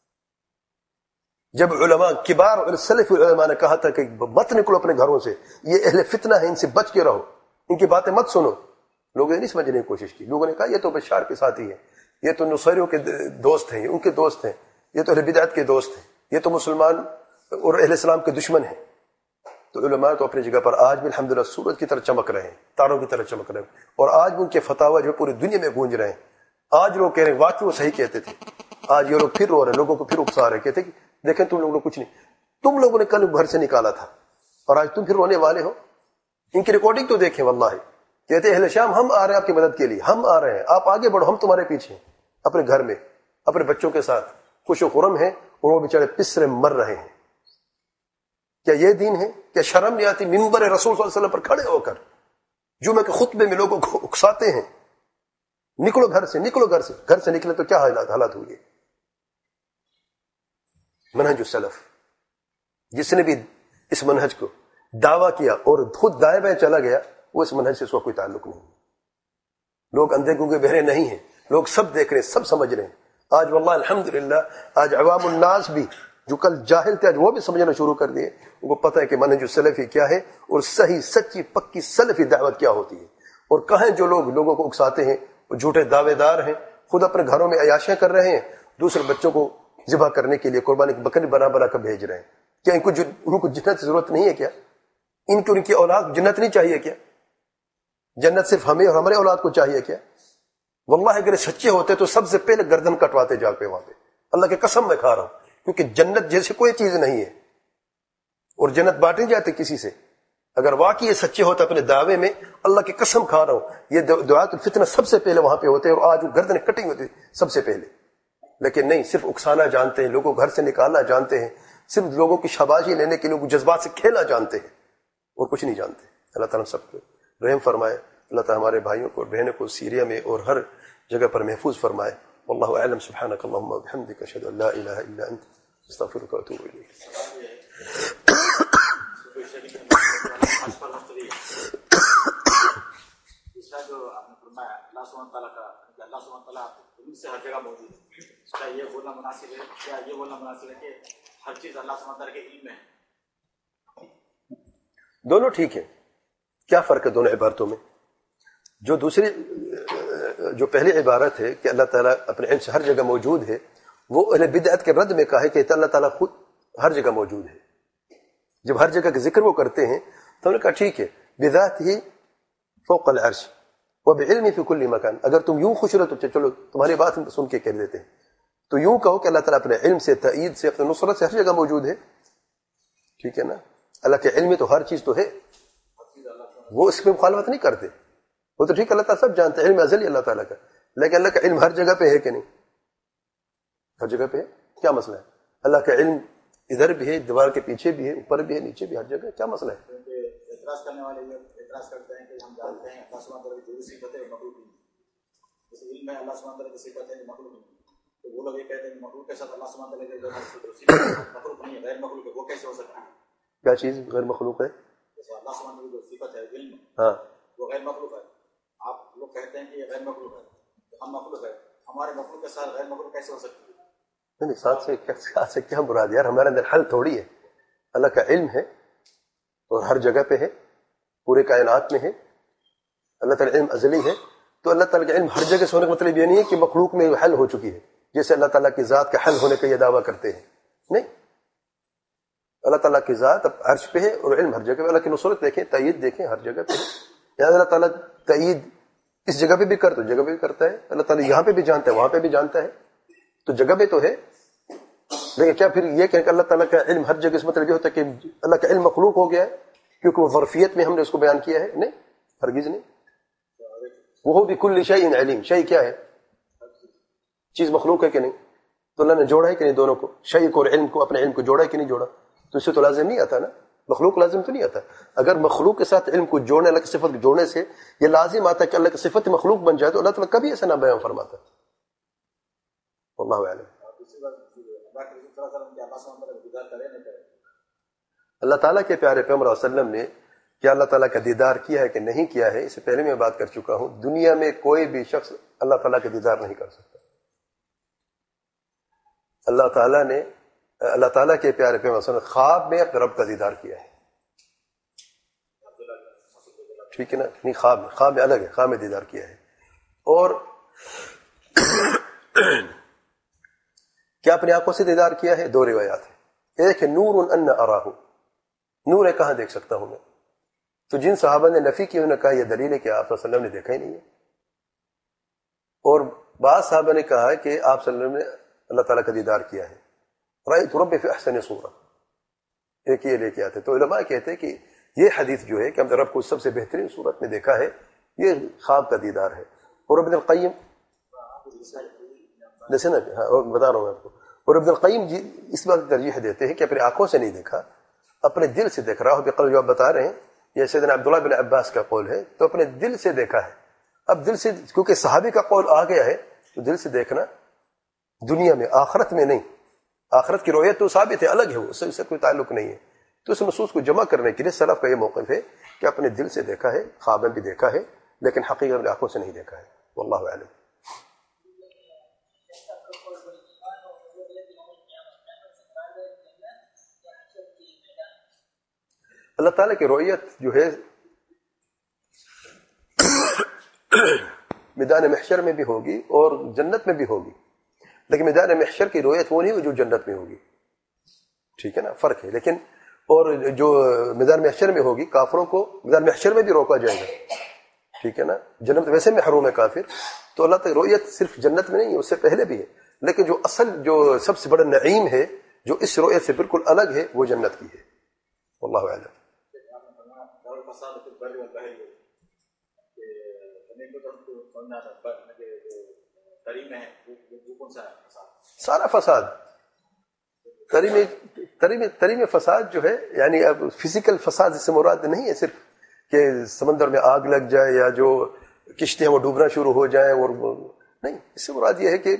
جب علماء کبار اور سلف علماء نے کہا تھا کہ مت نکلو اپنے گھروں سے، یہ اہل فتنہ ہے، ان سے بچ کے رہو، ان کی باتیں مت سنو، لوگوں نے نہیں سمجھنے کی کوشش کی۔ لوگوں نے کہا یہ تو بشار کے ساتھی ہیں، یہ تو نصیریوں کے دوست ہیں، ان کے دوست ہیں، یہ تو اہل بدعت کے دوست ہیں، یہ تو مسلمان اور اہل اسلام کے دشمن ہیں۔ تو علماء تو اپنی جگہ پر آج بھی الحمدللہ سورج کی طرح چمک رہے ہیں، تاروں کی طرح چمک رہے ہیں، اور آج بھی ان کے فتاوی جو پوری دنیا میں گونج رہے ہیں۔ آج لوگ کہہ رہے ہیں واقعی وہ صحیح کہتے تھے، آج یہ لوگ پھر رو رہے ہیں، لوگوں کو پھر اکسا رہے، کہتے کہ دیکھیں تم لوگوں نے کچھ نہیں، تم لوگوں نے کل گھر سے نکالا تھا اور آج تم پھر رونے والے ہو۔ ان کی ریکارڈنگ تو دیکھیں، واللہ کہتے اہل شام ہم آ رہے ہیں آپ کی مدد کے لیے، ہم آ رہے ہیں، آپ آگے بڑھو، ہم تمہارے پیچھے ہیں، اپنے گھر میں اپنے بچوں کے ساتھ خوش و خرم ہیں، اور وہ بیچارے پسرے مر رہے ہیں۔ کیا یہ دین ہے؟ کیا شرم نہیں آتی منبر رسول صلی اللہ علیہ وسلم پر کھڑے ہو کر جمعہ کے خطبے میں لوگوں کو اکساتے ہیں، نکلو گھر سے، نکلو گھر سے، گھر سے نکلے تو کیا حالات ہوئی؟ منہج السلف، جس نے بھی اس منہج کو دعویٰ کیا اور خود دائیں بائیں چلا گیا، وہ اس منہج سے اس کا کوئی تعلق نہیں۔ لوگ اندھے گونگے بہرے نہیں ہیں، لوگ سب دیکھ رہے ہیں، سب سمجھ رہے ہیں۔ آج واللہ الحمدللہ آج عوام الناس بھی جو کل جاہل تھے آج وہ بھی سمجھنا شروع کر دیے، ان کو پتہ ہے کہ منہج السلفی کیا ہے اور صحیح سچی پکی سلفی دعوت کیا ہوتی ہے۔ اور کہیں جو لوگ لوگوں کو اکساتے ہیں وہ جھوٹے دعوے دار ہیں، خود اپنے گھروں میں عیاشیاں کر رہے ہیں، دوسرے بچوں کو ذبح کرنے کے لیے قربانی کی بکری بنا بنا کر بھیج رہے ہیں۔ کیا ان کو جنت کی ضرورت نہیں ہے؟ کیا ان کی اولاد جنت نہیں چاہیے؟ کیا جنت صرف ہمیں اور ہمارے اولاد کو چاہیے؟ کیا واللہ اگر سچے ہوتے تو سب سے پہلے گردن کٹواتے جا پہ وہاں پہ، اللہ کی قسم میں کھا رہا ہوں، کیونکہ جنت جیسے کوئی چیز نہیں ہے اور جنت بانٹ نہیں جاتی کسی سے۔ اگر واقعی یہ سچے ہوتے اپنے دعوے میں، اللہ کی قسم کھا رہا ہوں، یہ دعوات الفتنہ سب سے پہلے وہاں پہ ہوتے اور آج وہ گردن کٹی ہوتی سب سے پہلے۔ لیکن نہیں، صرف اکسانا جانتے ہیں، لوگوں کو گھر سے نکالنا جانتے ہیں، صرف لوگوں کی شاباشی لینے کے لوگ جذبات سے کھیلنا جانتے ہیں اور کچھ نہیں جانتے۔ اللہ تعالیٰ سب کو رحم فرمائے، اللہ تعالیٰ ہمارے بھائیوں کو اور بہنوں کو سیریا میں اور ہر جگہ پر محفوظ فرمائے۔ واللہ اعلم، سبحانک اللہم وبحمدک، اشہد ان لا الہ الا انت، استغفرک واتوب الیک۔ جو آپ نے فرمایا اللہ سبحانہ تعالیٰ کا، اللہ سبحانہ تعالیٰ علم سے ہر جگہ موجود ہے، اس کا یہ بولنا مناسب ہے؟ کیا یہ بولنا مناسب ہے کہ ہر چیز اللہ سبحانہ تعالیٰ کے علم میں ہے؟ دونوں ٹھیک ہیں، کیا فرق ہے دونوں عبارتوں میں؟ جو پہلی عبارت ہے کہ اللہ تعالیٰ اپنے علم سے ہر جگہ موجود ہے، وہ اہل بدعت کے رد میں کہا ہے کہ اللہ تعالیٰ خود ہر جگہ موجود ہے۔ جب ہر جگہ کا ذکر وہ کرتے ہیں تو انہوں نے کہا ٹھیک ہے، بذاتہ فوق العرش وبعلمہ فی کل مکان۔ اگر تم یوں خوش رہو تو چلو تمہاری بات ہم سن کے کہہ دیتے ہیں، تو یوں کہو کہ اللہ تعالیٰ اپنے علم سے، تائید سے، اپنے نصرت سے ہر جگہ موجود ہے، ٹھیک ہے نا؟ اللہ کے علم میں تو ہر چیز تو ہے، وہ اس میں مخالفت نہیں کرتے، وہ تو ٹھیک اللہ تعالیٰ سب جانتے ہیں، علم ازلی اللہ تعالیٰ کا، لیکن اللہ کا علم ہر جگہ پہ ہے کہ نہیں؟ ہر جگہ پہ ہے، کیا مسئلہ ہے؟ اللہ کا علم ادھر بھی ہے، دیوار کے پیچھے بھی ہے، اوپر بھی ہے، نیچے بھی، ہر جگہ، کیا مسئلہ ہے؟ اعتراض کرنے والے یہ اعتراض کرتے ہیں کہ ہم جانتے ہیں اللہ سبحانہ تعالیٰ کی جو صفت ہے مخلوق نہیں، جیسے علم ہے اللہ سبحانہ تعالیٰ کی صفت ہے مخلوق نہیں، تو وہ لوگ یہ کہتے ہیں کہ مخلوق کے ساتھ اللہ سبحانہ تعالیٰ کی جو صفت مخلوق نہیں ہے، غیر مخلوق ہے، وہ کیسے ہو سکتی ہے؟ کیا چیز غیر مخلوق ہے؟ جیسے اللہ سبحانہ تعالیٰ کی جو صفت ہے علم، ہاں وہ غیر مخلوق ہے، آپ لوگ کہتے ہیں کہ یہ غیر مخلوق ہے، ہم مخلوق ہے، ہمارے مخلوق کے ساتھ غیر مخلوق کیسے ہو سکتی ہے؟ نہیں، ساتھ سے کیا مراد یار؟ ہمارے اندر حل تھوڑی ہے، اللہ کا علم ہے اور ہر جگہ پہ ہے، پورے کائنات میں ہے، اللہ تعالیٰ علم ازلی ہے، تو اللہ تعالیٰ کا علم ہر جگہ سے ہونے کا مطلب یہ نہیں ہے کہ مخلوق میں حل ہو چکی ہے، جیسے اللہ تعالیٰ کی ذات کا حل ہونے کا یہ دعویٰ کرتے ہیں، نہیں، اللہ تعالیٰ کی ذات اب عرش پہ ہے اور علم ہر جگہ پہ، اللہ کی نصرت دیکھیں، تائید دیکھیں، ہر جگہ پہ ہے، یہاں اللہ تعالیٰ تائید اس جگہ پہ بھی کرتا ہے، جگہ پہ بھی کرتا ہے، اللہ تعالیٰ یہاں پہ بھی جانتا ہے، وہاں پہ بھی جانتا ہے، تو جگہ پہ تو ہے، لیکن کیا پھر یہ کہ اللہ تعالیٰ کا علم ہر جگہ، اس مطلب یہ ہوتا ہے کہ اللہ کا علم مخلوق ہو گیا ہے کیونکہ وہ ظرفیت میں ہم نے اس کو بیان کیا ہے؟ نہیں، ہرگز نہیں۔ وہ بکل شیء علیم، شیء کیا ہے؟ چیز مخلوق ہے کہ نہیں؟ تو اللہ نے جوڑا ہے کہ نہیں دونوں کو، شیء کو اور علم کو، اپنے علم کو جوڑا ہے کہ نہیں جوڑا؟ تو اس سے تو لازم نہیں آتا نا، مخلوق لازم تو نہیں آتا۔ اگر مخلوق کے ساتھ علم کو جوڑنے، اللہ کی صفت کو جوڑنے سے یہ لازم آتا ہے کہ اللہ کی صفت مخلوق بن جائے، تو اللہ تعالیٰ کبھی ایسا نہ بیان فرماتا۔ واللہ اعلم۔ اللہ تعالیٰ کے پیارے پیغمبر صلی اللہ علیہ وسلم نے کیا اللہ تعالیٰ کا دیدار کیا ہے کہ نہیں کیا ہے، اس سے پہلے میں بات کر چکا ہوں، دنیا میں کوئی بھی شخص اللہ تعالیٰ کا دیدار نہیں کر سکتا۔ اللہ تعالیٰ کے پیارے پیغمبر صلی اللہ علیہ وسلم خواب میں اپنے رب کا دیدار کیا ہے، ٹھیک ہے نا؟ نہیں، خواب میں الگ ہے، خواب میں دیدار کیا ہے۔ اور کیا اپنی آنکھوں سے دیدار کیا ہے؟ دو روایات ہیں، ایک ہے نور ان اراہ، نور ہے کہاں دیکھ سکتا ہوں میں، تو جن صحابہ نے نفی کی انہوں نے کہا یہ دلیل ہے کہ آپ صلی اللہ علیہ وسلم نے دیکھا ہی نہیں ہے، اور بعض صحابہ نے کہا کہ آپ صلی اللہ علیہ وسلم نے اللہ تعالیٰ کا دیدار کیا ہے، رأیت ربی فی احسن صورہ، ایک یہ لے کے آتے۔ تو علماء کہتے ہیں کہ یہ حدیث جو ہے کہ ہم نے رب کو سب سے بہترین صورت میں دیکھا ہے، یہ خواب کا دیدار ہے. اور ابن القیم جیسے نا بتا رہا ہوں آپ کو، اور ابن القیم جی اس بات کی ترجیح دیتے ہیں کہ اپنے آنکھوں سے نہیں دیکھا، اپنے دل سے دیکھ رہا ہو. بقلب جو آپ بتا رہے ہیں یہ سیدنا عبداللہ بن عباس کا قول ہے، تو اپنے دل سے دیکھا ہے. اب دل سے کیونکہ صحابی کا قول آ گیا ہے تو دل سے دیکھنا دنیا میں، آخرت میں نہیں. آخرت کی رؤیت تو ثابت ہے، الگ ہے، وہ اس سے کوئی تعلق نہیں ہے. تو اس نصوص کو جمع کرنے کے لیے سلف کا یہ موقف ہے کہ اپنے دل سے دیکھا ہے، خواب میں بھی دیکھا ہے، لیکن حقیقت میں آنکھوں سے نہیں دیکھا ہے. واللہ اعلم. اللہ تعالیٰ کی رؤیت جو ہے میدان محشر میں بھی ہوگی اور جنت میں بھی ہوگی، لیکن میدان محشر کی رؤیت وہ نہیں ہوگی جو جنت میں ہوگی. ٹھیک ہے نا، فرق ہے. لیکن اور جو میدان محشر میں ہوگی، کافروں کو میدان محشر میں بھی روکا جائے گا. ٹھیک ہے نا، جنت ویسے محروم ہے کافر، تو اللہ تعالیٰ کی رؤیت صرف جنت میں نہیں ہے، اس سے پہلے بھی ہے. لیکن جو اصل جو سب سے بڑا نعیم ہے جو اس رؤیت سے بالکل الگ ہے وہ جنت کی ہے. واللہ اعلم. سارا فساد، تریم فساد جو ہے، یعنی اب فزیکل فساد اس سے مراد نہیں ہے صرف کہ سمندر میں آگ لگ جائے یا جو کشتیاں وہ ڈوبنا شروع ہو جائیں، اور نہیں، اس سے مراد یہ ہے کہ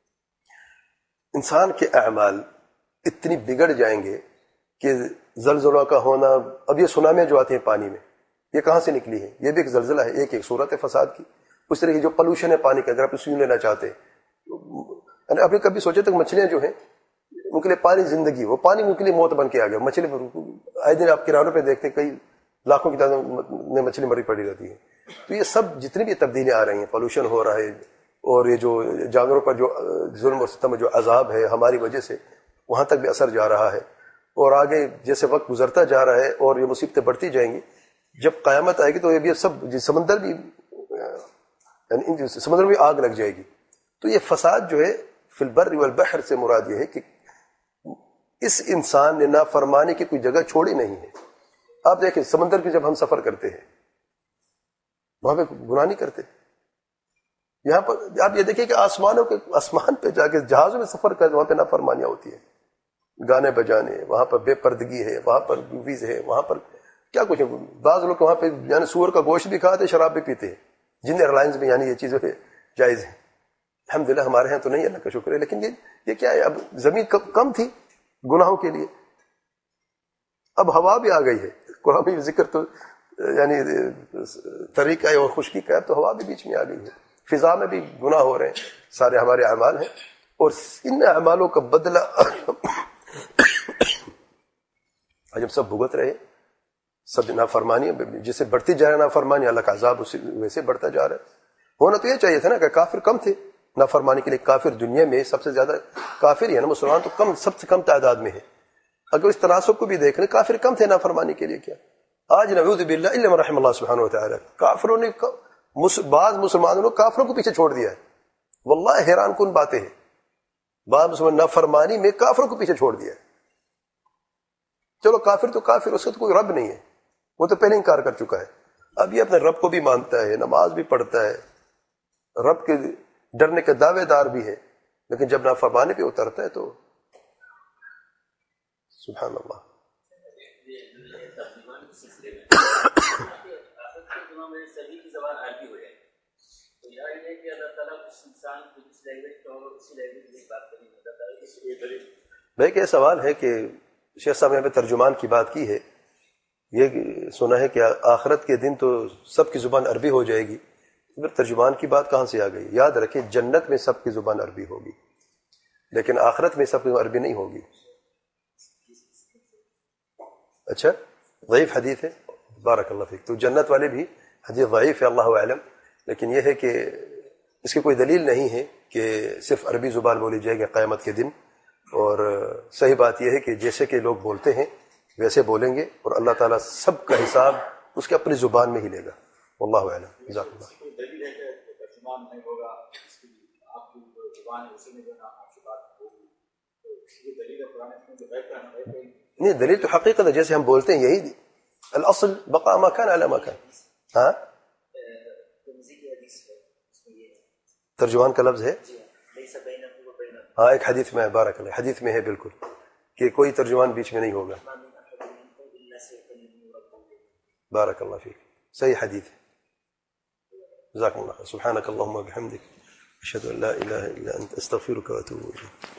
انسان کے اعمال اتنی بگڑ جائیں گے کہ زلزلہ کا ہونا. اب یہ سونامیاں جو آتی ہیں پانی میں، یہ کہاں سے نکلی ہے؟ یہ بھی ایک زلزلہ ہے، ایک صورت ہے فساد کی. اس طرح کی جو پولوشن ہے پانی کا، اگر آپ اسے لینا چاہتے ہیں، آپ نے کبھی سوچے تک مچھلیاں جو ہیں ان کے لیے پانی زندگی، وہ پانی ان کے لیے موت بن کے آ گیا. مچھلی آئے دن آپ کرانوں پہ دیکھتے ہیں کئی لاکھوں کی تعداد میں مچھلی مری پڑی رہتی ہے. تو یہ سب جتنی بھی تبدیلیاں آ رہی ہیں، پولوشن ہو رہا ہے، اور یہ جو جانوروں پر جو ظلم اور ستم جو عذاب ہے ہماری وجہ سے، وہاں تک بھی اثر جا رہا ہے. اور آگے جیسے وقت گزرتا جا رہا ہے اور یہ مصیبتیں بڑھتی جائیں گی، جب قیامت آئے گی تو یہ بھی سب سمندر بھی، یعنی سمندر میں آگ لگ جائے گی. تو یہ فساد جو ہے فی البر والبحر سے مراد یہ ہے کہ اس انسان نے نافرمانی کی کوئی جگہ چھوڑی نہیں ہے. آپ دیکھیں سمندر کی جب ہم سفر کرتے ہیں وہاں پہ گناہ نہیں کرتے. یہاں پر آپ یہ دیکھیں کہ آسمان پہ جا کے جہازوں میں سفر کرتے وہاں پہ نافرمانیاں ہوتی ہیں، گانے بجانے، وہاں پر بے پردگی ہے، وہاں پر موویز ہے، وہاں پر کیا کچھ ہے. بعض لوگ وہاں پہ یعنی سور کا گوشت بھی کھاتے، شراب بھی پیتے ہیں، جن ایئرلائنز میں یعنی یہ چیزیں جائز ہیں. الحمدللہ ہمارے ہاں تو نہیں، اللہ کا شکر ہے. لیکن یہ کیا ہے، اب زمین کم تھی گناہوں کے لیے، اب ہوا بھی آ گئی ہے. قرآن میں ذکر تو یعنی طریقہ ہے اور خشکی کا ہے، تو ہوا بھی بیچ میں آ گئی ہے. فضا میں بھی گناہ ہو رہے ہیں، سارے ہمارے اعمال ہیں، اور ان اعمالوں کا بدلہ جب سب بھگت رہے، سب نافرمانی جسے بڑھتی جا رہا ہے نافرمانی، اللہ کا عذاب ویسے بڑھتا جا رہا ہے. ہونا تو یہ چاہیے تھا نا کہ کافر کم تھے نافرمانی کے لیے. کافر دنیا میں سب سے زیادہ کافر ہی ہے نا، مسلمان تو کم، سب سے کم تعداد میں ہے. اگر اس تناسب کو بھی دیکھ لیں، کافر کم تھے نافرمانی کے لیے. کیا آج نعوذ باللہ الا من رحم اللہ سبحانہ وتعالی، کافروں نے بعض مسلمانوں نے کافروں کو پیچھے چھوڑ دیا ہے. واللہ حیران کن باتیں ہیں، بعض مسلمان نافرمانی میں کافروں کو پیچھے چھوڑ دیا ہے. چلو کافر تو کافر، اس کا تو کوئی رب نہیں ہے، وہ تو پہلے انکار کر چکا ہے. اب یہ اپنے رب کو بھی مانتا ہے، نماز بھی پڑھتا ہے، رب کے ڈرنے کے دعوے دار بھی ہے، لیکن جب نافرمانی پہ اترتا ہے تو سبحان اللہ. بھائی کہ سوال ہے کہ شیخ صاحب نے ترجمان کی بات کی ہے، یہ سنا ہے کہ آخرت کے دن تو سب کی زبان عربی ہو جائے گی. پھر ترجمان کی بات کہاں سے آ گئی؟ یاد رکھیں جنت میں سب کی زبان عربی ہوگی، لیکن آخرت میں سب کی عربی نہیں ہوگی. اچھا ضعیف حدیث ہے، بارک اللہ فیک. تو جنت والے بھی حدیث ضعیف ہے، اللہ اعلم. لیکن یہ ہے کہ اس کی کوئی دلیل نہیں ہے کہ صرف عربی زبان بولی جائے گی قیامت کے دن. اور صحیح بات یہ ہے کہ جیسے کہ لوگ بولتے ہیں ویسے بولیں گے، اور اللہ تعالیٰ سب کا حساب اس کے اپنی زبان میں ہی لے گا. واللہ اعلم. جزاک اللہ. نہیں، دلیل تو حقیقت ہے، جیسے ہم بولتے ہیں یہی الاصل بقاء ما كان على ما كان. ہاں ترجمان کا لفظ ہے. ہاں ایک حدیث میں ہے، بارک اللہ، حدیث میں ہے بالکل کہ کوئی ترجمان بیچ میں نہیں ہوگا. بارک اللہ فیک، صحیح حدیث ہے. جزاکم اللہ. سبحانک اللہم و بحمدک، اشہد ان لا الہ الا انت، استغفرک و اتوب الیک.